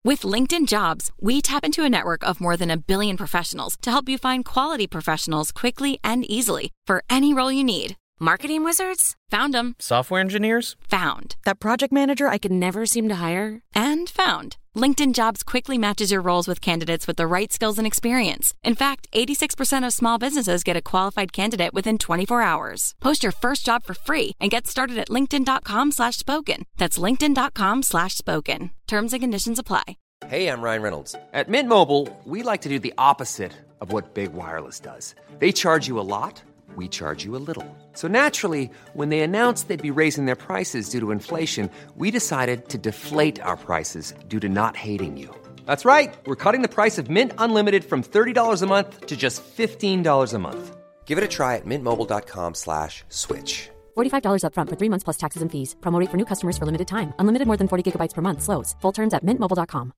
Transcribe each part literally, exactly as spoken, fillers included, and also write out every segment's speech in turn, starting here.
With LinkedIn Jobs, we tap into a network of more than a billion professionals to help you find quality professionals quickly and easily for any role you need. Marketing wizards? Found them. Software engineers? Found. That project manager I could never seem to hire? And found. LinkedIn Jobs quickly matches your roles with candidates with the right skills and experience. In fact, eighty-six percent of small businesses get a qualified candidate within twenty-four hours. Post your first job for free and get started at linkedin.com slash spoken. That's linkedin.com slash spoken. Terms and conditions apply. Hey, I'm Ryan Reynolds. At Mint Mobile, we like to do the opposite of what Big Wireless does. They charge you a lot. We charge you a little. So naturally, when they announced they'd be raising their prices due to inflation, we decided to deflate our prices due to not hating you. That's right. We're cutting the price of Mint Unlimited from thirty dollars a month to just fifteen dollars a month. Give it a try at mintmobile.com slash switch. forty-five dollars up front for three months plus taxes and fees. Promo rate for new customers for limited time. Unlimited more than forty gigabytes per month. Slows full terms at mint mobile dot com.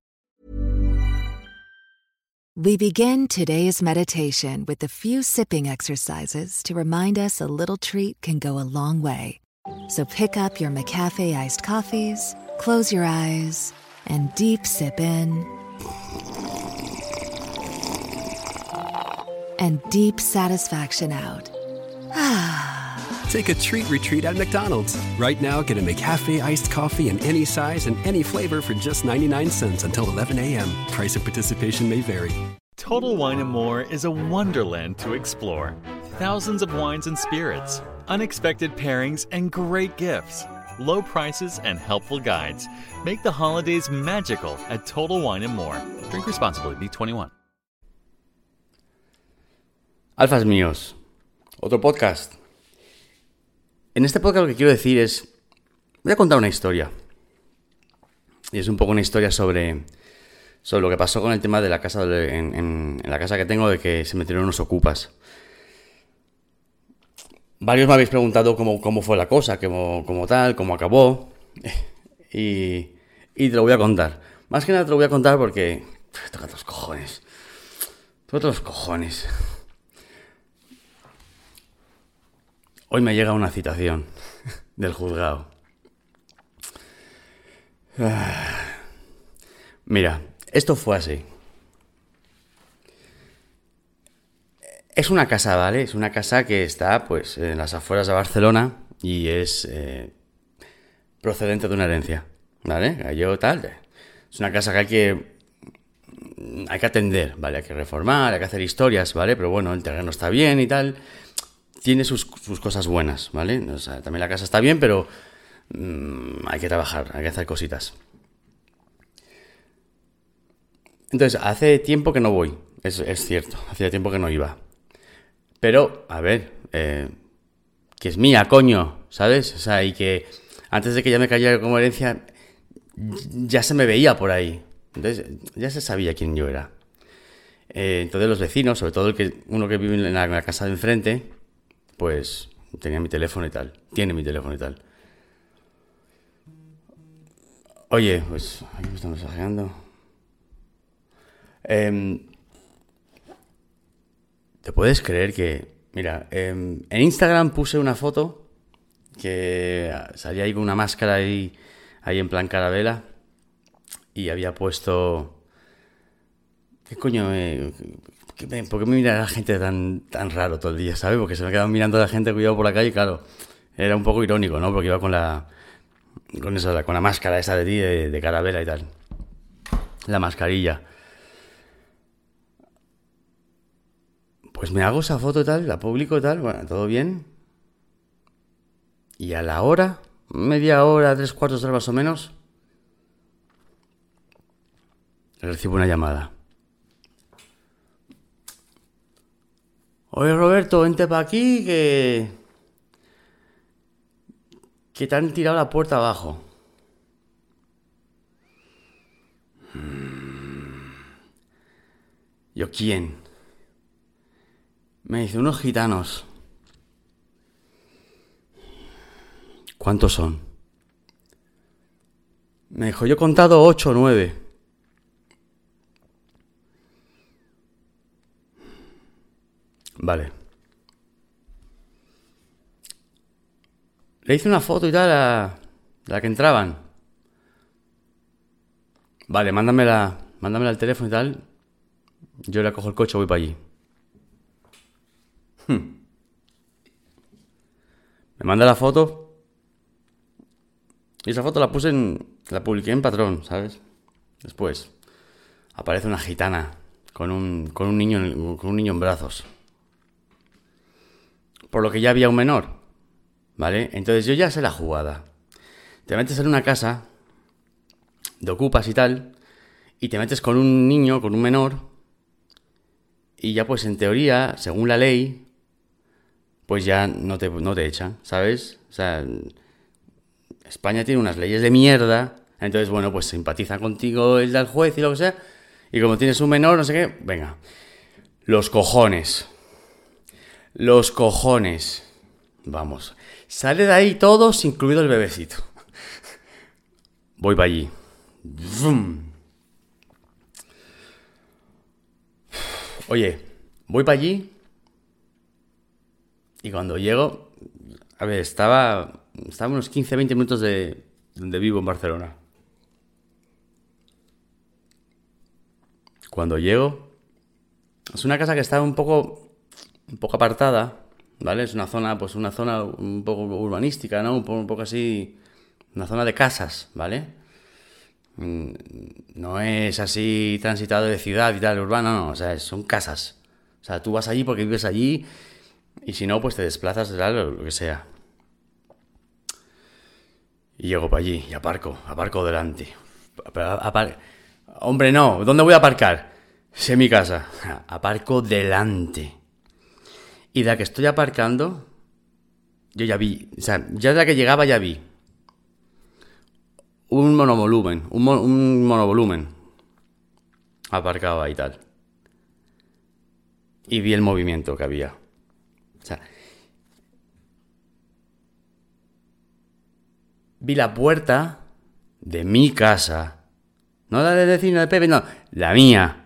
We begin today's meditation with a few sipping exercises to remind us a little treat can go a long way. So pick up your McCafe iced coffees, close your eyes, and deep sip in. And deep satisfaction out. Take a treat retreat at McDonald's. Right now, get a McCafe iced coffee in any size and any flavor for just ninety-nine cents until eleven a.m. Price of participation may vary. Total Wine and More is a wonderland to explore. Thousands of wines and spirits, unexpected pairings, and great gifts. Low prices and helpful guides make the holidays magical at Total Wine and More. Drink responsibly. B twenty-one. Alfas míos, otro podcast. En este podcast lo que quiero decir es, voy a contar una historia. Y es un poco una historia sobre, sobre lo que pasó con el tema de la casa, de, en, en, en la casa que tengo, de que se metieron unos ocupas. Varios me habéis preguntado cómo, cómo fue la cosa, cómo, cómo tal, cómo acabó. Y, y te lo voy a contar. Más que nada te lo voy a contar porque... Toca los cojones. Toca los cojones. Hoy me llega una citación del juzgado. Mira, esto fue así. Es una casa, ¿vale? Es una casa que está, pues, en las afueras de Barcelona y es eh, procedente de una herencia, ¿vale? Yo tal, es una casa que hay que hay que atender, ¿vale? Hay que reformar, hay que hacer historias, ¿vale? Pero bueno, el terreno está bien y tal. Tiene sus, sus cosas buenas, ¿vale? O sea, también la casa está bien, pero mmm, hay que trabajar, hay que hacer cositas. Entonces, hace tiempo que no voy, es, es cierto, hacía tiempo que no iba. Pero, a ver, eh, que es mía, coño, ¿sabes? O sea, y que antes de que ya me cayera como herencia, ya se me veía por ahí. Entonces, ya se sabía quién yo era. Eh, entonces los vecinos, sobre todo el que uno que vive en la, en la casa de enfrente, pues tenía mi teléfono y tal. Tiene mi teléfono y tal. Oye, pues aquí me están mensajeando. Eh, ¿Te puedes creer que... Mira, eh, en Instagram puse una foto que salía ahí con una máscara ahí, ahí en plan carabela y había puesto... ¿Qué coño? Eh, ¿Por qué me mira la gente tan, tan raro todo el día, ¿sabes? Porque se me quedaba mirando a la gente cuidado por la calle, claro. Era un poco irónico, ¿no? Porque iba con la... Con esa, con la máscara esa de ti, de, de carabela y tal. La mascarilla. Pues me hago esa foto y tal, la publico y tal, bueno, todo bien. Y a la hora, media hora, tres cuartos de hora más o menos, recibo una llamada. Oye, Roberto, vente para aquí que... que te han tirado la puerta abajo. Yo, ¿quién? Me dice, unos gitanos. ¿Cuántos son? Me dijo, yo he contado ocho o nueve. Vale. Le hice una foto y tal a la que entraban. Vale, mándamela, mándamela al teléfono y tal. Yo le cojo el coche y voy para allí. Hmm. Me manda la foto. Y esa foto la puse en... La publiqué en Patrón, ¿sabes? Después aparece una gitana con un, con un niño en, con un niño en brazos. Por lo que ya había un menor, ¿vale? Entonces yo ya sé la jugada. Te metes en una casa, te ocupas y tal, y te metes con un niño, con un menor, y ya pues en teoría, según la ley, pues ya no te, no te echan, ¿sabes? O sea, España tiene unas leyes de mierda, entonces bueno, pues simpatiza contigo el del juez y lo que sea, y como tienes un menor, no sé qué, venga, los cojones, los cojones, vamos, sale de ahí todos, incluido el bebecito. Voy para allí. Vroom. Oye, voy para allí y cuando llego, a ver, estaba, estaba unos quince a veinte minutos de donde vivo en Barcelona. Cuando llego, es una casa que está un poco, un poco apartada, ¿vale? Es una zona, pues una zona un poco urbanística, ¿no? Un poco, un poco así, una zona de casas, ¿vale? No es así transitado de ciudad y tal, urbano, no, o sea, son casas. O sea, tú vas allí porque vives allí y si no, pues te desplazas de tal o lo que sea. Y llego para allí y aparco, aparco delante. Apar... Hombre, no, ¿dónde voy a aparcar? Sé mi casa. Aparco delante. Y de la que estoy aparcando, yo ya vi, o sea, ya de la que llegaba ya vi un monovolumen, un, mo- un monovolumen aparcado ahí y tal. Y vi el movimiento que había. O sea, vi la puerta de mi casa. No la del vecino de Pepe, no, la mía.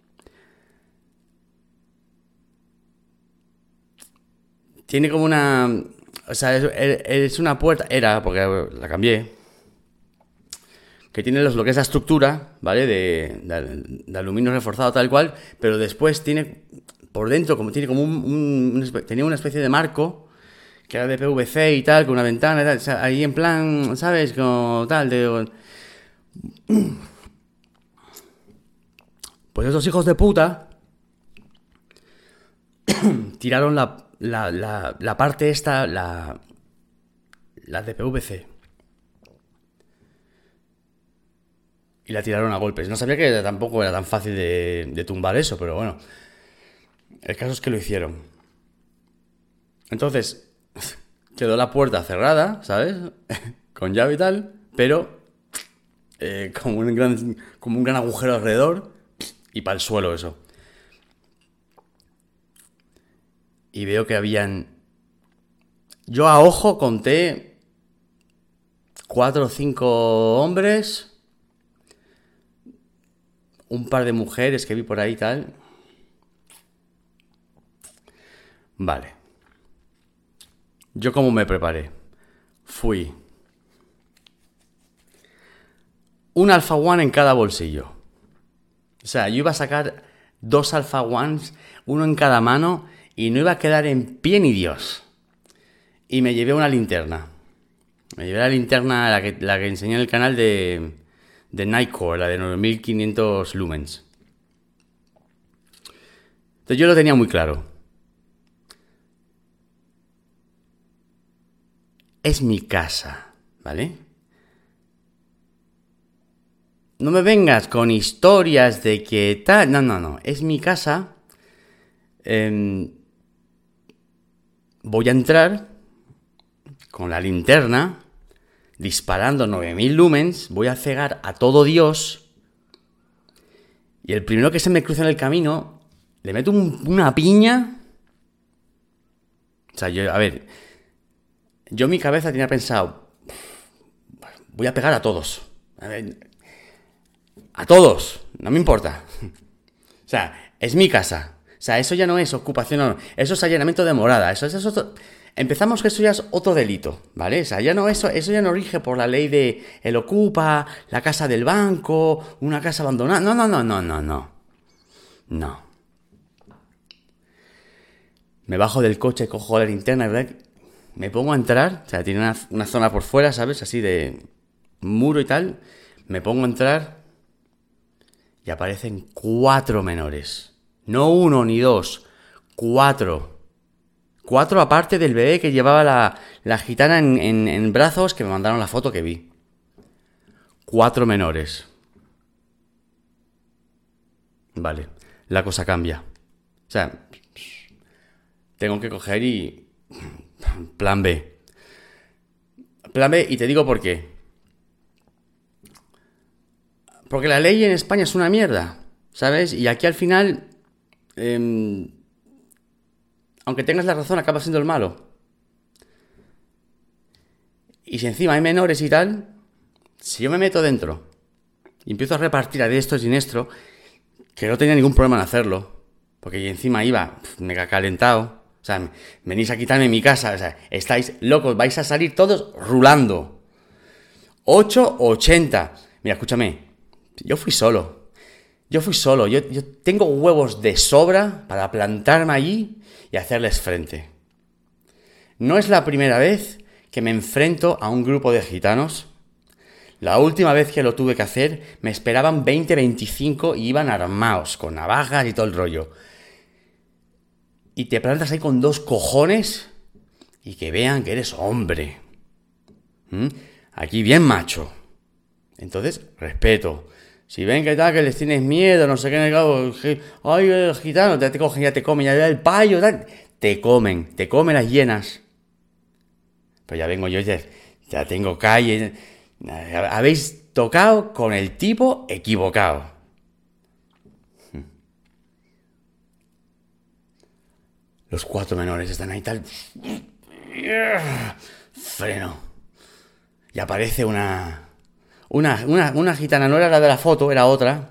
Tiene como una... O sea, es, es una puerta... Era, porque la cambié. Que tiene los, lo que es la estructura, ¿vale? De, de, de aluminio reforzado tal cual. Pero después tiene... Por dentro, como tiene como un... un, un tenía una especie de marco... Que era de P V C y tal, con una ventana y tal. O sea, ahí en plan, ¿sabes? Como tal, de... Pues esos hijos de puta... tiraron la... La, la, la parte esta, la, la de P V C. Y la tiraron a golpes. No sabía que tampoco era tan fácil de, de tumbar eso, pero bueno. El caso es que lo hicieron. Entonces, quedó la puerta cerrada, ¿sabes? Con llave y tal, pero eh, como, un gran, como un gran agujero alrededor y para el suelo eso. Y veo que habían... Yo a ojo conté cuatro o cinco hombres, un par de mujeres que vi por ahí y tal. Vale. Yo cómo me preparé. Fui un Alpha One en cada bolsillo. O sea, yo iba a sacar dos Alpha Ones, uno en cada mano... Y no iba a quedar en pie ni Dios. Y me llevé una linterna. Me llevé la linterna, la que, la que enseñé en el canal de, de Nightcore, la de nueve mil quinientos lumens. Entonces yo lo tenía muy claro. Es mi casa, ¿vale? No me vengas con historias de que tal... No, no, no. Es mi casa... Eh, voy a entrar con la linterna, disparando nueve mil lumens, voy a cegar a todo Dios, y el primero que se me cruza en el camino, le meto un, una piña. O sea, yo, a ver, yo en mi cabeza tenía pensado, voy a pegar a todos. A ver, a todos, no me importa. O sea, es mi casa. O sea, eso ya no es ocupación, no, eso es allanamiento de morada, eso, eso, eso, empezamos que eso ya es otro delito, ¿vale? O sea, ya no, eso, eso ya no rige por la ley de el ocupa, la casa del banco, una casa abandonada. No, no, no, no, no, no. No. Me bajo del coche, cojo la linterna, ¿verdad? Me pongo a entrar, o sea, tiene una, una zona por fuera, ¿sabes? Así de muro y tal. Me pongo a entrar y aparecen cuatro menores. No uno ni dos, cuatro. Cuatro aparte del bebé que llevaba la, la gitana en, en, en brazos, que me mandaron la foto que vi. Cuatro menores. Vale, la cosa cambia. O sea, tengo que coger y... Plan B. Plan B, y te digo por qué. Porque la ley en España es una mierda, ¿sabes? Y aquí al final... Eh, aunque tengas la razón, acabas siendo el malo. Y si encima hay menores y tal, si yo me meto dentro y empiezo a repartir a diestro y siniestro, que no tenía ningún problema en hacerlo, porque encima iba mega calentado, o sea, venís a quitarme mi casa, o sea, estáis locos, vais a salir todos rulando. ocho ochenta. Mira, escúchame, yo fui solo. Yo fui solo, yo, yo tengo huevos de sobra para plantarme allí y hacerles frente. No es la primera vez que me enfrento a un grupo de gitanos. La última vez que lo tuve que hacer, me esperaban veinte, veinticinco y iban armados, con navajas y todo el rollo. Y te plantas ahí con dos cojones y que vean que eres hombre. ¿Mm? Aquí bien macho. Entonces, respeto. Si ven que tal, que les tienes miedo, no sé qué, ay, el gitano, ya te cogen, ya te comen, ya el payo, tal, te comen, te comen las hienas. Pues ya vengo yo, ya, ya tengo calle. Habéis tocado con el tipo equivocado. Los cuatro menores están ahí tal. Freno. Y aparece una... Una, una, una gitana, no era la de la foto, era otra.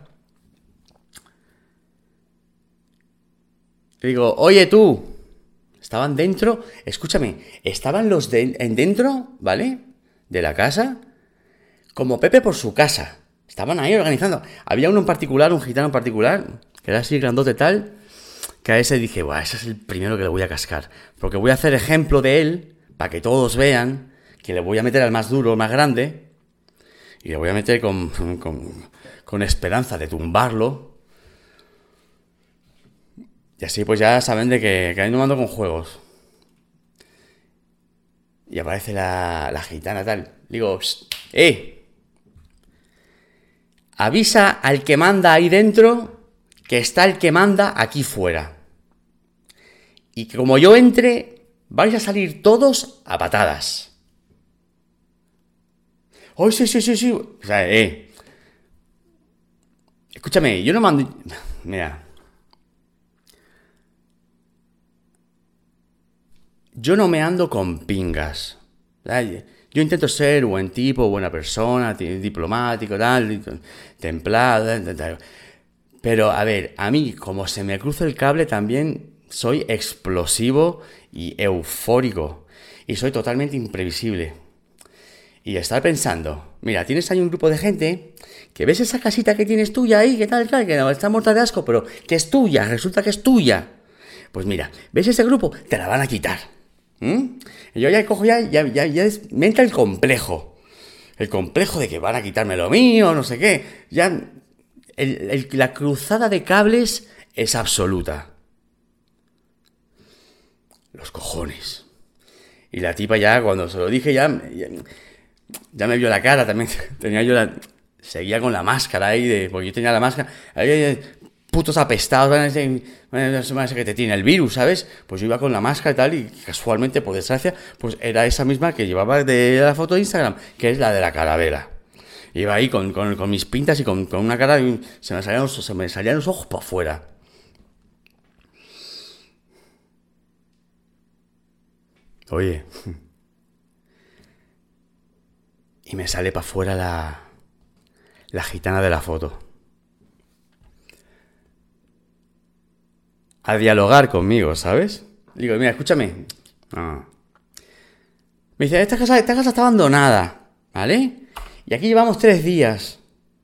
Le digo, oye tú, estaban dentro, escúchame, estaban los de, en dentro, ¿vale? De la casa, como Pepe por su casa. Estaban ahí organizando. Había uno en particular, un gitano en particular, que era así grandote tal, que a ese dije, buah, ese es el primero que le voy a cascar. Porque voy a hacer ejemplo de él, para que todos vean que le voy a meter al más duro, más grande. Y le voy a meter con, con, con esperanza de tumbarlo. Y así pues ya saben de que, que ahí no mando con juegos. Y aparece la, la gitana tal. Digo, ¡eh! Avisa al que manda ahí dentro que está el que manda aquí fuera. Y que como yo entre, vais a salir todos a patadas. ¡Oh, sí, sí, sí, sí! O sea, eh. Escúchame, yo no mando... Mira. Yo no me ando con pingas. Yo intento ser buen tipo, buena persona, diplomático, tal, templado, tal. Pero, a ver, a mí, como se me cruza el cable, también soy explosivo y eufórico. Y soy totalmente imprevisible. Y estar pensando, mira, tienes ahí un grupo de gente que ves esa casita que tienes tuya ahí, que tal, tal, que no, está muerta de asco, pero que es tuya, resulta que es tuya. Pues mira, ves ese grupo, te la van a quitar. ¿Mm? Y yo ya cojo, ya, ya, ya, ya es, me entra el complejo. El complejo de que van a quitarme lo mío, no sé qué. Ya, el, el, la cruzada de cables es absoluta. Los cojones. Y la tipa ya, cuando se lo dije, ya... ya Ya me vio la cara, también tenía yo la... Seguía con la máscara ahí, de, porque yo tenía la máscara... Ahí, putos apestados, van a decir, van a decir que te tiene el virus, ¿sabes? Pues yo iba con la máscara y tal, y casualmente, por desgracia, pues era esa misma que llevaba de la foto de Instagram, que es la de la calavera. Iba ahí con, con, con mis pintas y con, con una cara... Y se, me salían los, se me salían los ojos para afuera. Oye... Y me sale para afuera la, la gitana de la foto. A dialogar conmigo, ¿sabes? Digo, mira, escúchame. No, Me dice, esta casa, esta casa está abandonada, ¿vale? Y aquí llevamos tres días.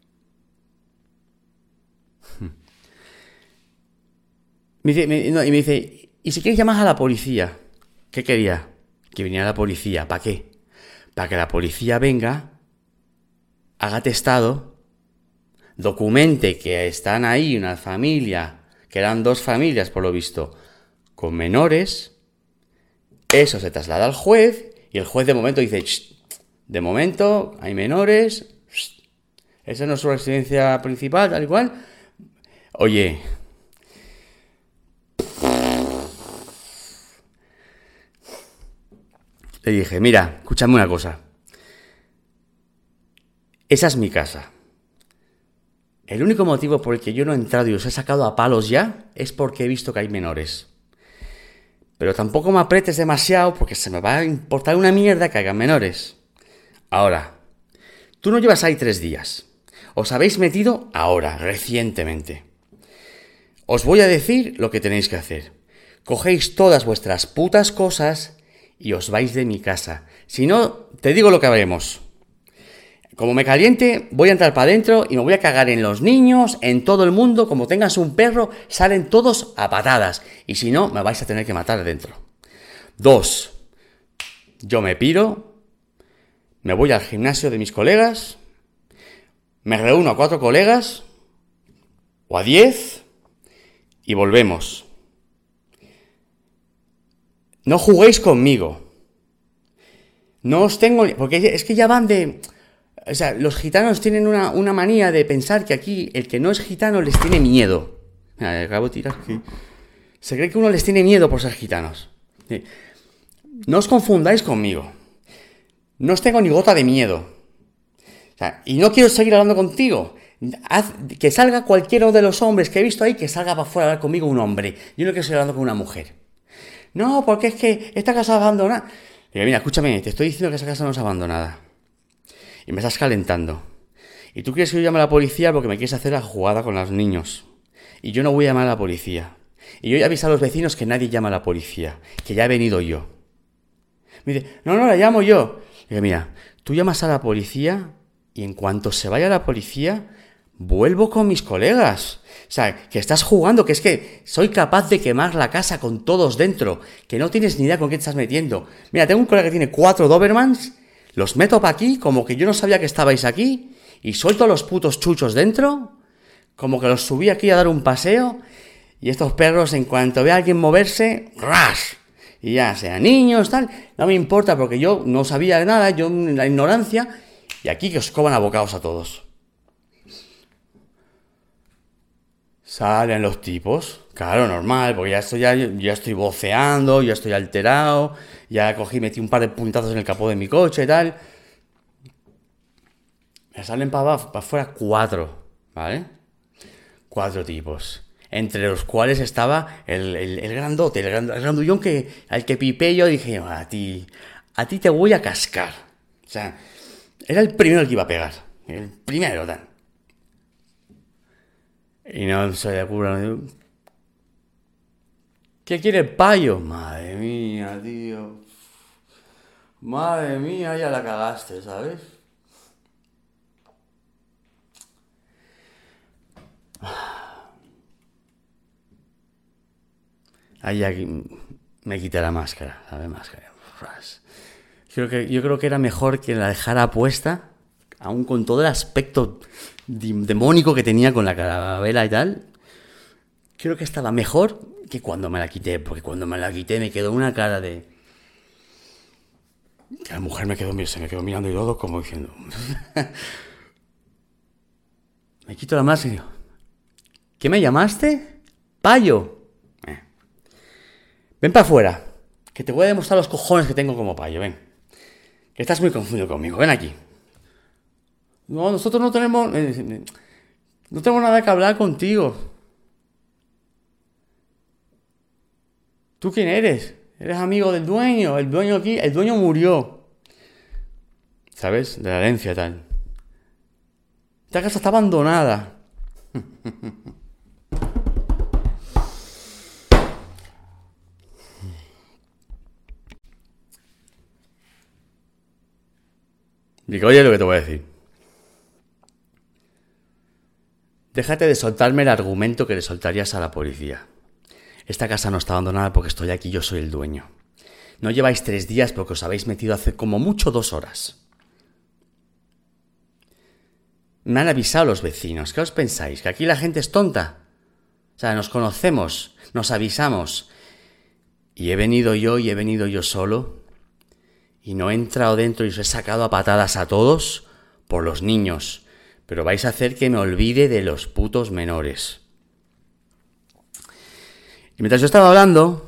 Me dice, me, no, y me dice, ¿y si quieres llamas a la policía? ¿Qué quería? Que viniera la policía. ¿Para qué? Para que la policía venga, haga testado, documente que están ahí una familia, que eran dos familias por lo visto, con menores. Eso se traslada al juez y el juez de momento dice, de momento hay menores, esa no es su residencia principal, tal y cual. Oye, le dije, mira, escúchame una cosa. Esa es mi casa. El único motivo por el que yo no he entrado y os he sacado a palos ya es porque he visto que hay menores. Pero tampoco me apretes demasiado porque se me va a importar una mierda que hagan menores. Ahora, tú no llevas ahí tres días. Os habéis metido ahora, recientemente. Os voy a decir lo que tenéis que hacer. Cogéis todas vuestras putas cosas y os vais de mi casa. Si no, te digo lo que haremos. Como me caliente, voy a entrar para adentro y me voy a cagar en los niños, en todo el mundo. Como tengas un perro, salen todos a patadas. Y si no, me vais a tener que matar adentro. Dos, yo me piro, me voy al gimnasio de mis colegas, me reúno a cuatro colegas, o a diez, y volvemos. No juguéis conmigo. No os tengo... Porque es que ya van de... O sea, los gitanos tienen una, una manía de pensar que aquí el que no es gitano les tiene miedo. Mira, acabo de tirar aquí. Se cree que uno les tiene miedo por ser gitanos. No os confundáis conmigo. No os tengo ni gota de miedo. O sea, y no quiero seguir hablando contigo. Haz que salga cualquiera de los hombres que he visto ahí, que salga para afuera a hablar conmigo un hombre. Yo no quiero seguir hablando con una mujer. No, porque es que esta casa es abandonada. Digo, mira, escúchame, te estoy diciendo que esa casa no es abandonada. Y me estás calentando. Y tú quieres que yo llame a la policía porque me quieres hacer la jugada con los niños. Y yo no voy a llamar a la policía. Y yo ya aviso a los vecinos que nadie llama a la policía. Que ya he venido yo. Me dice, no, no, la llamo yo. Digo, mira, tú llamas a la policía y en cuanto se vaya la policía, vuelvo con mis colegas. O sea, que estás jugando, que es que soy capaz de quemar la casa con todos dentro. Que no tienes ni idea con qué te estás metiendo. Mira, tengo un colega que tiene cuatro Dobermans. Los meto para aquí, como que yo no sabía que estabais aquí, y suelto los putos chuchos dentro, como que los subí aquí a dar un paseo, y estos perros, en cuanto ve a alguien moverse, ¡ras! Y ya sea niños, tal, no me importa, porque yo no sabía nada, yo en la ignorancia, y aquí que os coban a bocados a todos. Salen los tipos, claro, normal, porque ya estoy, ya, ya estoy voceando, ya estoy alterado, ya cogí, metí un par de puntazos en el capó de mi coche y tal. Me salen para afuera cuatro, ¿vale? Cuatro tipos, entre los cuales estaba el, el, el grandote, el, grand, el grandullón que, al que pipé yo, dije, a ti, a ti te voy a cascar. O sea, era el primero el que iba a pegar, el primero, tal. Y no se le ocurre. ¿Qué quiere el payo? Madre mía, tío. Madre mía, ya la cagaste, ¿sabes? Ahí ya me quité la máscara, ¿sabes? Máscara. Creo que, yo creo que era mejor que la dejara puesta, aún con todo el aspecto demónico que tenía con la carabela y tal. Creo que estaba mejor que cuando me la quité, porque cuando me la quité me quedó una cara de... La mujer me quedó, se me quedó mirando y todo como diciendo... Me quito la máscara y digo... ¿Qué me llamaste? Payo. Eh. Ven para afuera, que te voy a demostrar los cojones que tengo como payo, ven. Que estás muy confundido conmigo, ven aquí. No, nosotros no tenemos... No tenemos nada que hablar contigo. ¿Tú quién eres? Eres amigo del dueño. El dueño aquí... El dueño murió. ¿Sabes? De la herencia tal. Esta casa está abandonada. Digo, oye, lo que te voy a decir. Déjate de soltarme el argumento que le soltarías a la policía. Esta casa no está abandonada porque estoy aquí, yo soy el dueño. No lleváis tres días porque os habéis metido hace como mucho dos horas. Me han avisado los vecinos. ¿Qué os pensáis? ¿Que aquí la gente es tonta? O sea, nos conocemos, nos avisamos. Y he venido yo y he venido yo solo. Y no he entrado dentro y os he sacado a patadas a todos por los niños. Pero vais a hacer que me olvide de los putos menores. Y mientras yo estaba hablando,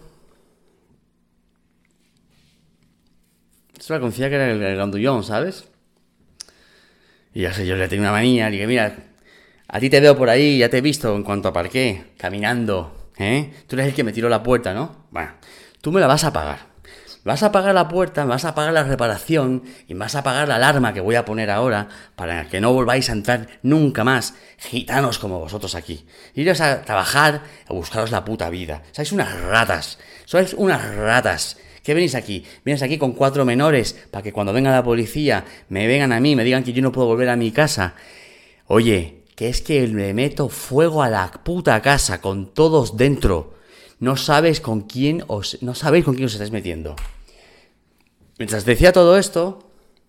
esto la conocía que era el, el grandullón, ¿sabes? Y ya sé, yo le tenía una manía, le dije, mira, a ti te veo por ahí, ya te he visto en cuanto aparqué, caminando, ¿eh? Tú eres el que me tiró la puerta, ¿no? Bueno, tú me la vas a pagar. Vas a pagar la puerta, vas a pagar la reparación y vas a pagar la alarma que voy a poner ahora para que no volváis a entrar nunca más gitanos como vosotros aquí. Iros a trabajar, a buscaros la puta vida. Sois unas ratas, sois unas ratas. ¿Qué venís aquí? Vienes aquí con cuatro menores para que cuando venga la policía me vengan a mí, me digan que yo no puedo volver a mi casa. Oye, que es que le meto fuego a la puta casa con todos dentro. No sabes con quién os, no sabéis con quién os estáis metiendo. Mientras decía todo esto,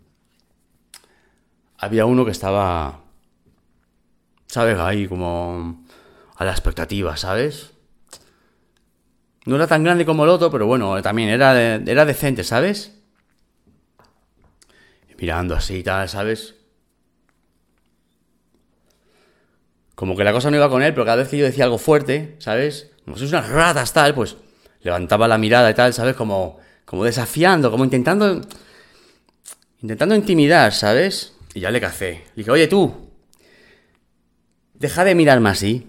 había uno que estaba, ¿sabes? Ahí como a la expectativa, ¿sabes? No era tan grande como el otro, pero bueno, también era, de, era decente, ¿sabes? Mirando así y tal, ¿sabes? Como que la cosa no iba con él, pero cada vez que yo decía algo fuerte, ¿sabes? Como sois unas ratas, tal, pues levantaba la mirada y tal, ¿sabes? Como, como desafiando, como intentando, intentando intimidar, ¿sabes? Y ya le cacé. Le dije, oye tú, deja de mirarme así.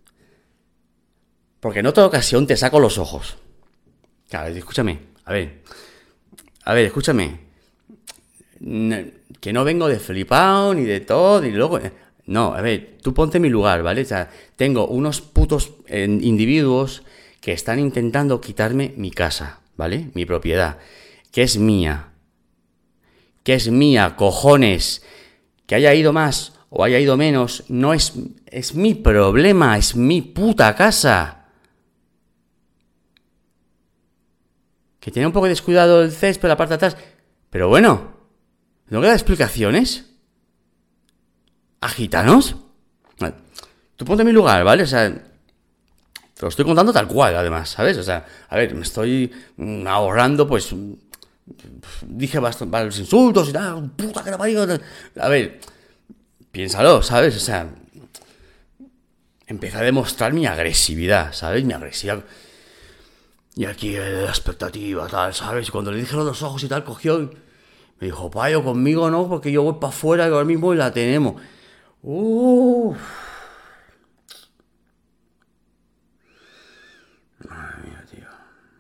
Porque en otra ocasión te saco los ojos. Claro, escúchame, a ver. A ver, escúchame. Que no vengo de flipado, ni de todo, ni luego... No, a ver, tú ponte en mi lugar, ¿vale? O sea, tengo unos putos eh, individuos que están intentando quitarme mi casa, ¿vale? Mi propiedad, que es mía. Que es mía, cojones. Que haya ido más o haya ido menos, no es... Es mi problema, es mi puta casa. Que tiene un poco descuidado el césped, la parte de atrás. Pero bueno, ¿no queda explicaciones? ¿A gitanos? Tú ponte en mi lugar, ¿vale? O sea, te lo estoy contando tal cual, además, ¿sabes? O sea, a ver, me estoy ahorrando, pues... Dije bastante, varios insultos y tal, puta que la parió. A ver, piénsalo, ¿sabes? O sea, empecé a demostrar mi agresividad, ¿sabes? Mi agresividad... Y aquí la expectativa, tal, ¿sabes? Y cuando le dije los dos ojos y tal, cogió y me dijo, payo, conmigo no, porque yo voy para afuera y ahora mismo la tenemos. Uff. Madre mía, tío.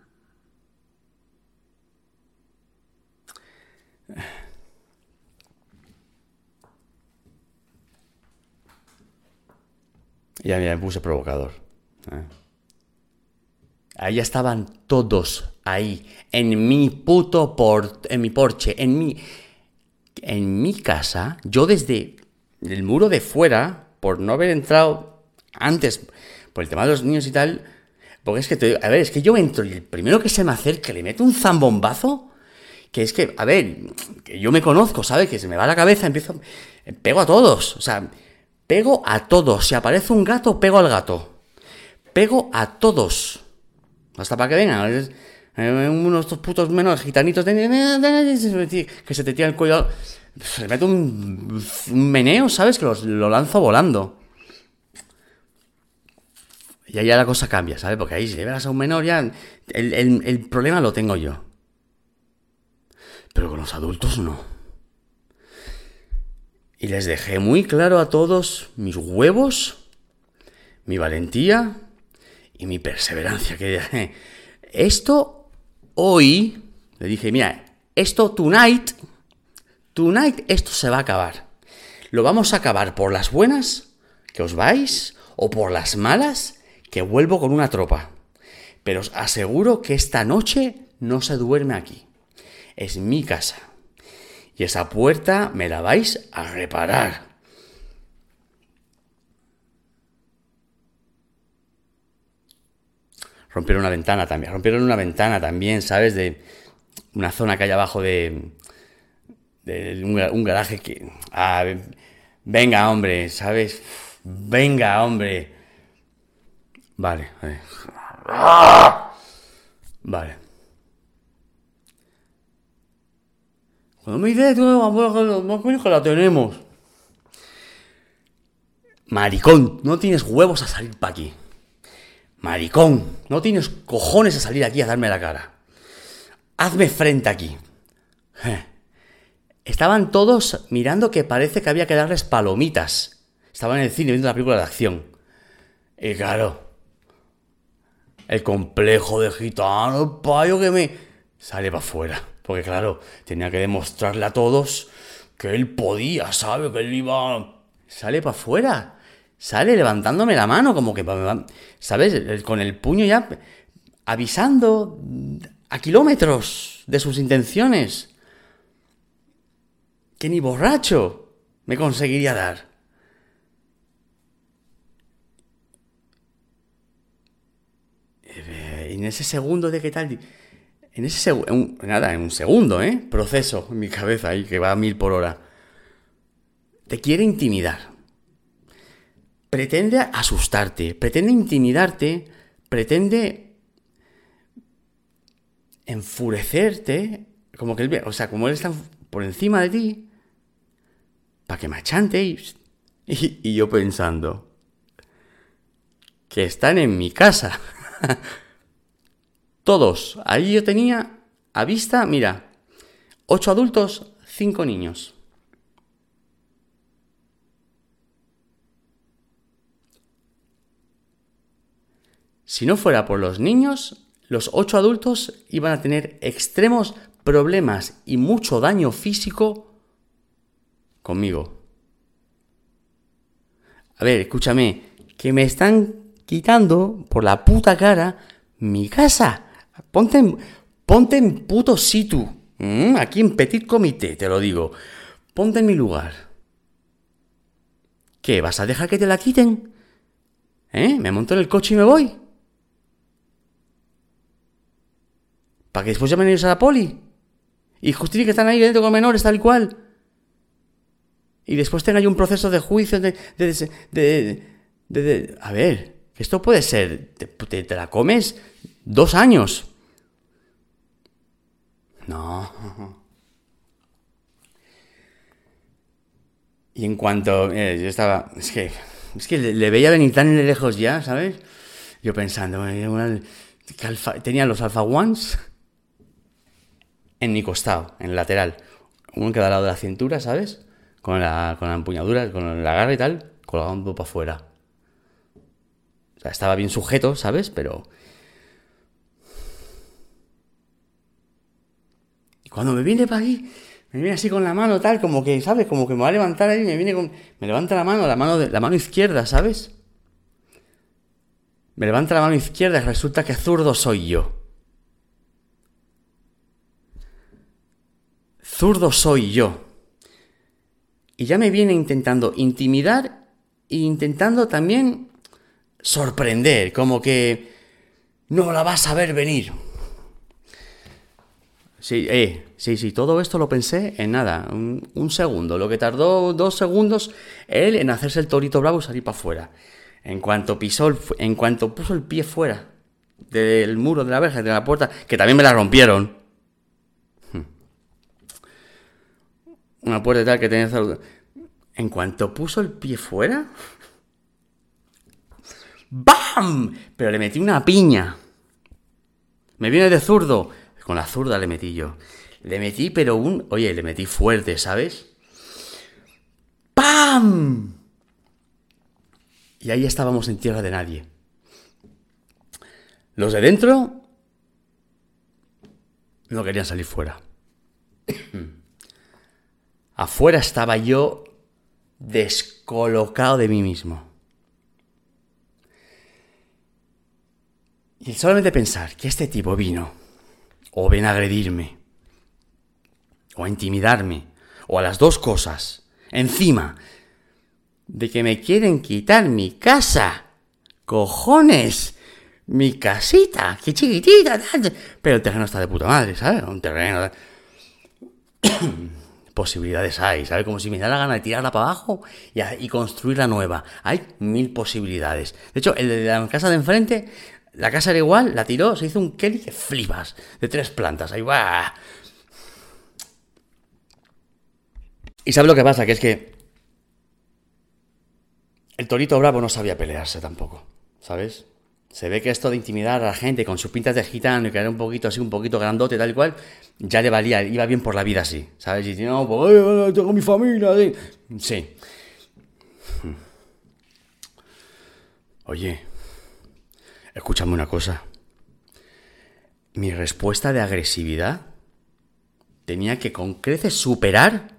Ya, mira, me puse provocador. ¿eh? Ahí estaban todos, ahí, en mi puto por, en mi porche, en mi, en mi casa. Yo desde el muro de fuera, por no haber entrado antes, por el tema de los niños y tal, porque es que, te, a ver, es que yo entro y el primero que se me acerca le meto un zambombazo, que es que, a ver, que yo me conozco, ¿sabes? Que se me va la cabeza, empiezo, pego a todos, o sea, pego a todos. Si aparece un gato, pego al gato. Pego a todos. Hasta para que vengan. Uno de estos putos menores gitanitos de... que se te tira el cuello. Se mete un, un meneo, ¿sabes? Que los, lo lanzo volando. Y ahí ya la cosa cambia, ¿sabes? Porque ahí si le veas a un menor ya... El, el, el problema lo tengo yo. Pero con los adultos no. Y les dejé muy claro a todos mis huevos, mi valentía... y mi perseverancia, que esto hoy, le dije, mira, esto tonight, tonight esto se va a acabar. Lo vamos a acabar por las buenas, que os vais, o por las malas, que vuelvo con una tropa. Pero os aseguro que esta noche no se duerme aquí. Es mi casa. Y esa puerta me la vais a reparar. Rompieron una ventana también. Rompieron una ventana también, ¿sabes? De una zona que hay abajo de... de un, un garaje que... Ah, venga, hombre, ¿sabes? Venga, hombre. Vale, vale. Vale. Cuando me dices, tú, que la tenemos. Maricón, no tienes huevos a salir para aquí. Maricón, no tienes cojones a salir aquí a darme la cara. Hazme frente aquí. Estaban todos mirando que parece que había que darles palomitas. Estaban en el cine viendo la película de acción. Y claro, el complejo de gitano, el payo que me... sale para afuera. Porque claro, tenía que demostrarle a todos que él podía, ¿sabe? Que él iba... Sale para afuera. Sale levantándome la mano, como que... ¿Sabes? Con el puño ya avisando a kilómetros de sus intenciones. Que ni borracho me conseguiría dar. En ese segundo de qué tal... En ese segundo... Nada, en un segundo, ¿eh? Proceso en mi cabeza ahí, que va a mil por hora. Te quiere intimidar. Pretende asustarte. Pretende intimidarte. Pretende... enfurecerte. Como que él... O sea, como él está por encima de ti. Para que me achante y... Y, y yo pensando... que están en mi casa. Todos. Allí yo tenía a vista, mira, ocho adultos, cinco niños. Si no fuera por los niños, los ocho adultos iban a tener extremos problemas y mucho daño físico conmigo. A ver, escúchame, que me están quitando por la puta cara mi casa. Ponte en, ponte en puto situ. ¿Mm? Aquí en Petit Comité, te lo digo. Ponte en mi lugar. ¿Qué? ¿Vas a dejar que te la quiten? ¿Eh? ¿Me monto en el coche y me voy? ¿Para que después llamen ellos a la poli? Y justifiquen que están ahí dentro con menores tal y cual. Y después tengan ahí un proceso de juicio de... de, de, de, de, de a ver, esto puede ser... Te, te, te la comes dos años. No. Y en cuanto... Eh, yo estaba... Es que... Es que le, le veía venir tan lejos ya, ¿sabes? Yo pensando... Eh, una, que alfa, tenía los Alpha Ones en mi costado, en el lateral. Uno que da al lado de la cintura, ¿sabes? Con la, con la empuñadura, con la garra y tal, colgando para afuera. O sea, estaba bien sujeto, ¿sabes? Pero... Cuando me viene para aquí, me viene así con la mano tal, como que, ¿sabes? Como que me va a levantar ahí, me viene con... Me levanta la mano, la mano, de, la mano izquierda, ¿sabes? Me levanta la mano izquierda y resulta que zurdo soy yo. Zurdo soy yo. Y ya me viene intentando intimidar e intentando también sorprender, como que no la vas a ver venir. Sí, eh, sí, sí, todo esto lo pensé en nada, un, un segundo. Lo que tardó dos segundos él en hacerse el torito bravo y salir para afuera. En cuanto pisó, el, en cuanto puso el pie fuera del muro de la verja, de la puerta, que también me la rompieron. Una puerta tal que tenía... En cuanto puso el pie fuera... ¡Bam! Pero le metí una piña. Me viene de zurdo. Con la zurda le metí yo. Le metí, pero un... Oye, le metí fuerte, ¿sabes? ¡Pam! Y ahí estábamos en tierra de nadie. Los de dentro no querían salir fuera. Afuera estaba yo descolocado de mí mismo. Y solamente pensar que este tipo vino, o ven a agredirme, o a intimidarme, o a las dos cosas, encima de que me quieren quitar mi casa, cojones, mi casita, que chiquitita, pero el terreno está de puta madre, ¿sabes? Un terreno... Posibilidades hay, ¿sabes? Como si me da la gana de tirarla para abajo y, a, y construir la nueva. Hay mil posibilidades. De hecho, el de la casa de enfrente, la casa era igual, la tiró, se hizo un Kelly que flipas, de tres plantas. Ahí va. Y ¿sabes lo que pasa? Que es que el Torito Bravo no sabía pelearse tampoco, ¿sabes? Se ve que esto de intimidar a la gente con sus pintas de gitano y que era un poquito así, un poquito grandote, tal y cual, ya le valía, iba bien por la vida así, ¿sabes? Y dice, no, pues eh, tengo mi familia, ¿sí? Sí. Oye, escúchame una cosa. Mi respuesta de agresividad tenía que con creces superar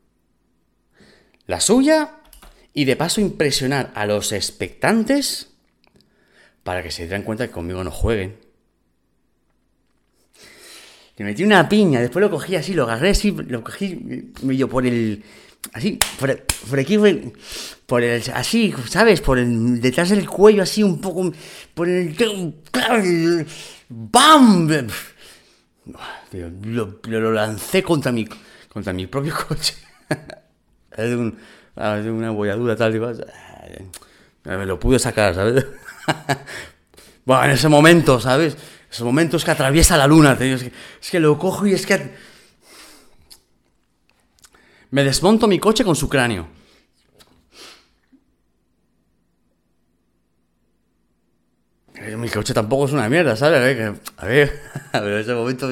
la suya y de paso impresionar a los expectantes para que se dieran cuenta que conmigo no jueguen. Le metí una piña, después lo cogí así, lo agarré así, lo cogí medio por el... Así, por, por aquí, por el, por el... Así, ¿sabes? Por el... Detrás del cuello, así, un poco... Por el... ¡Bam! Lo, lo lancé contra mi... Contra mi propio coche. Es un, una bolladura tal y cual. Me lo pude sacar, ¿sabes? Bueno, en ese momento, ¿sabes? Esos momentos que atraviesa la luna, tío. Es que, es que lo cojo y es que... Me desmonto mi coche con su cráneo. Mi coche tampoco es una mierda, ¿sabes? A ver, a ver, a ver en ese momento...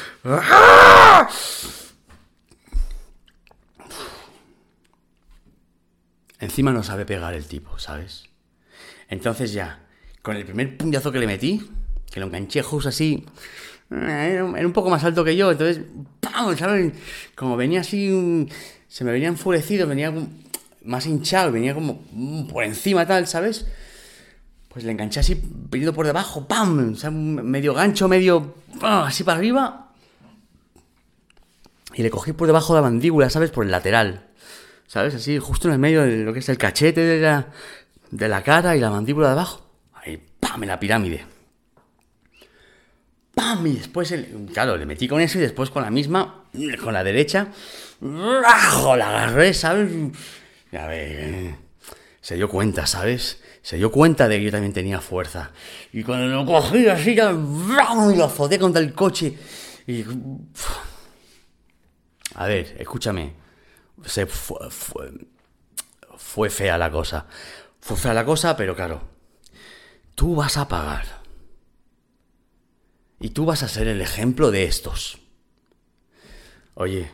Encima no sabe pegar el tipo, ¿sabes? Entonces ya, con el primer puñazo que le metí, que lo enganché justo así, era un poco más alto que yo, entonces, ¡pam! ¿Sabes? Como venía así, se me venía enfurecido, venía más hinchado, venía como por encima tal, ¿sabes? Pues le enganché así, venido por debajo, ¡pam! O sea, medio gancho, medio, ¡pam! Así para arriba, y le cogí por debajo de la mandíbula, ¿sabes? Por el lateral. ¿Sabes? Así, justo en el medio de lo que es el cachete de la, de la cara y la mandíbula de abajo. Ahí, ¡pam! En la pirámide. ¡Pam! Y después, el, claro, le metí con eso y después con la misma, con la derecha, ¡rajo! La agarré, ¿sabes? Y a ver, se dio cuenta, ¿sabes? Se dio cuenta de que yo también tenía fuerza. Y cuando lo cogí así, ya, ¡ram! Y lo azoté contra el coche. Y... A ver, escúchame. Se fue, fue, fue fea la cosa. Fue fea la cosa, pero claro, tú vas a pagar. Y tú vas a ser el ejemplo de estos. Oye,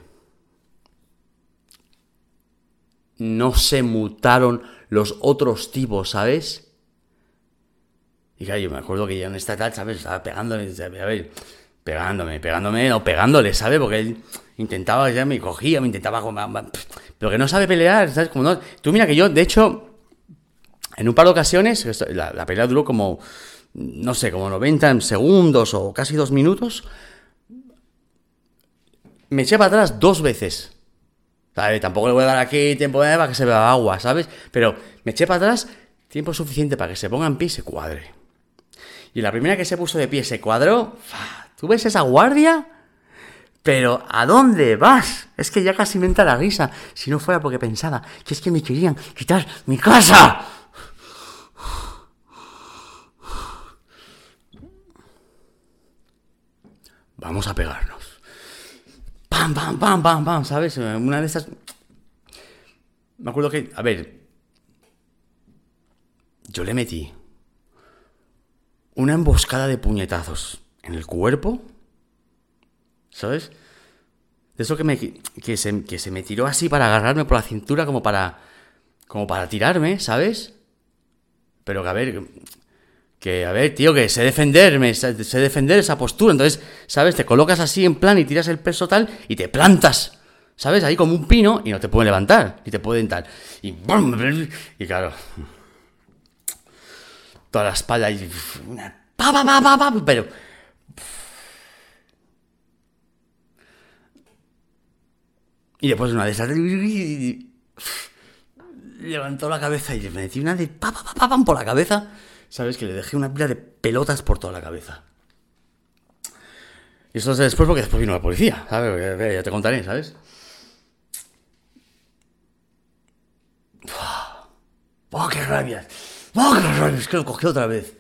no se mutaron los otros tipos, ¿sabes? Y claro, yo me acuerdo que ya en esta tal, ¿sabes? Estaba pegándole, a ver, pegándome, pegándome, no, pegándole, ¿sabes? Porque él intentaba, ya me cogía, me intentaba... Pero que no sabe pelear, ¿sabes? Como no, tú mira que yo, de hecho, en un par de ocasiones, la, la pelea duró como, no sé, como noventa segundos o casi dos minutos, me eché para atrás dos veces. ¿Sabes? Tampoco le voy a dar aquí tiempo para que se beba agua, ¿sabes? Pero me eché para atrás tiempo suficiente para que se ponga en pie y se cuadre. Y la primera que se puso de pie se cuadró. ¿Tú ves esa guardia? Pero ¿a dónde vas? Es que ya casi me entra la risa. Si no fuera porque pensaba que es que me querían quitar mi casa. Vamos a pegarnos. Pam, pam, pam, pam, pam, ¿sabes? Una de esas... Me acuerdo que... A ver... Yo le metí una emboscada de puñetazos en el cuerpo, ¿sabes? De eso que me que se, que se me tiró así para agarrarme por la cintura como para como para tirarme, ¿sabes? Pero que a ver, que a ver, tío, que sé defenderme, sé defender esa postura, entonces, ¿sabes? Te colocas así en plan y tiras el peso tal y te plantas, ¿sabes? Ahí como un pino y no te pueden levantar, y te pueden tal. Y ¡bum! Y claro, toda la espalda y una pa pa pa pa pa, pero Y después una de esas... Levantó la cabeza y le metí una de pa, pa, pa, pa, pam por la cabeza. ¿Sabes? Que le dejé una pila de pelotas por toda la cabeza. Y eso es después porque después vino la policía, ¿sabes? Ya te contaré, ¿sabes? ¡Oh, qué rabia! ¡Oh, qué rabia! Es que lo cogí otra vez.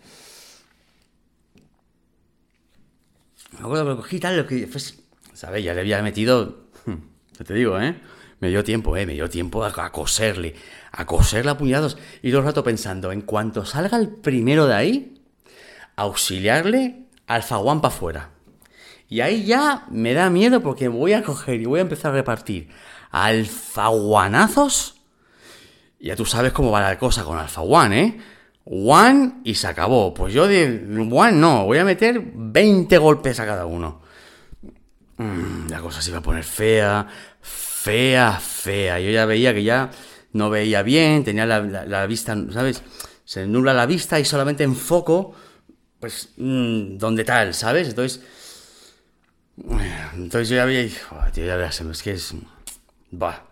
Me acuerdo que lo cogí tal, lo que... Pues, ¿sabes? Ya le había metido... Ya te digo, ¿eh? Me dio tiempo, ¿eh? Me dio tiempo a, a coserle. A coserle a puñados. Y todo el rato pensando, en cuanto salga el primero de ahí, auxiliarle al zaguán para afuera. Y ahí ya me da miedo porque voy a coger y voy a empezar a repartir alfaguanazos. Ya tú sabes cómo va la cosa con alfaguán, ¿eh? One y se acabó. Pues yo de one no, voy a meter veinte golpes a cada uno. Mm, la cosa se iba a poner fea, fea, fea. Yo ya veía que ya no veía bien, tenía la, la, la vista, ¿sabes? Se nubla la vista y solamente enfoco, pues, mmm, donde tal, ¿sabes? Entonces... Entonces yo ya veía y... Oh, tío, ya veas, es que es... Bah.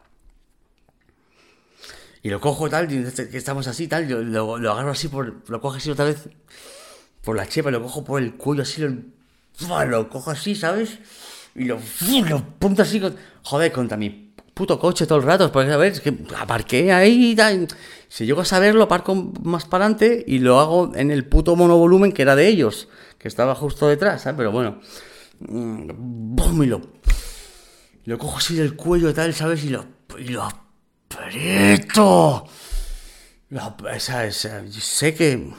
Y lo cojo tal, que estamos así tal, yo lo, lo agarro así, por, lo cojo así otra vez por la chepa, lo cojo por el cuello así, lo, lo cojo así, ¿sabes? Y lo, lo punto así, con, joder, contra mi puto coche todo el rato, porque a ver, es que aparqué ahí, tal. Si llego a saberlo, aparco más para adelante y lo hago en el puto monovolumen que era de ellos, que estaba justo detrás, ¿sabes? Pero bueno, ¡bum! Y lo, lo cojo así del cuello tal, ¿sabes? Y lo, y lo aprieto. Lo, esa, esa, yo sé que...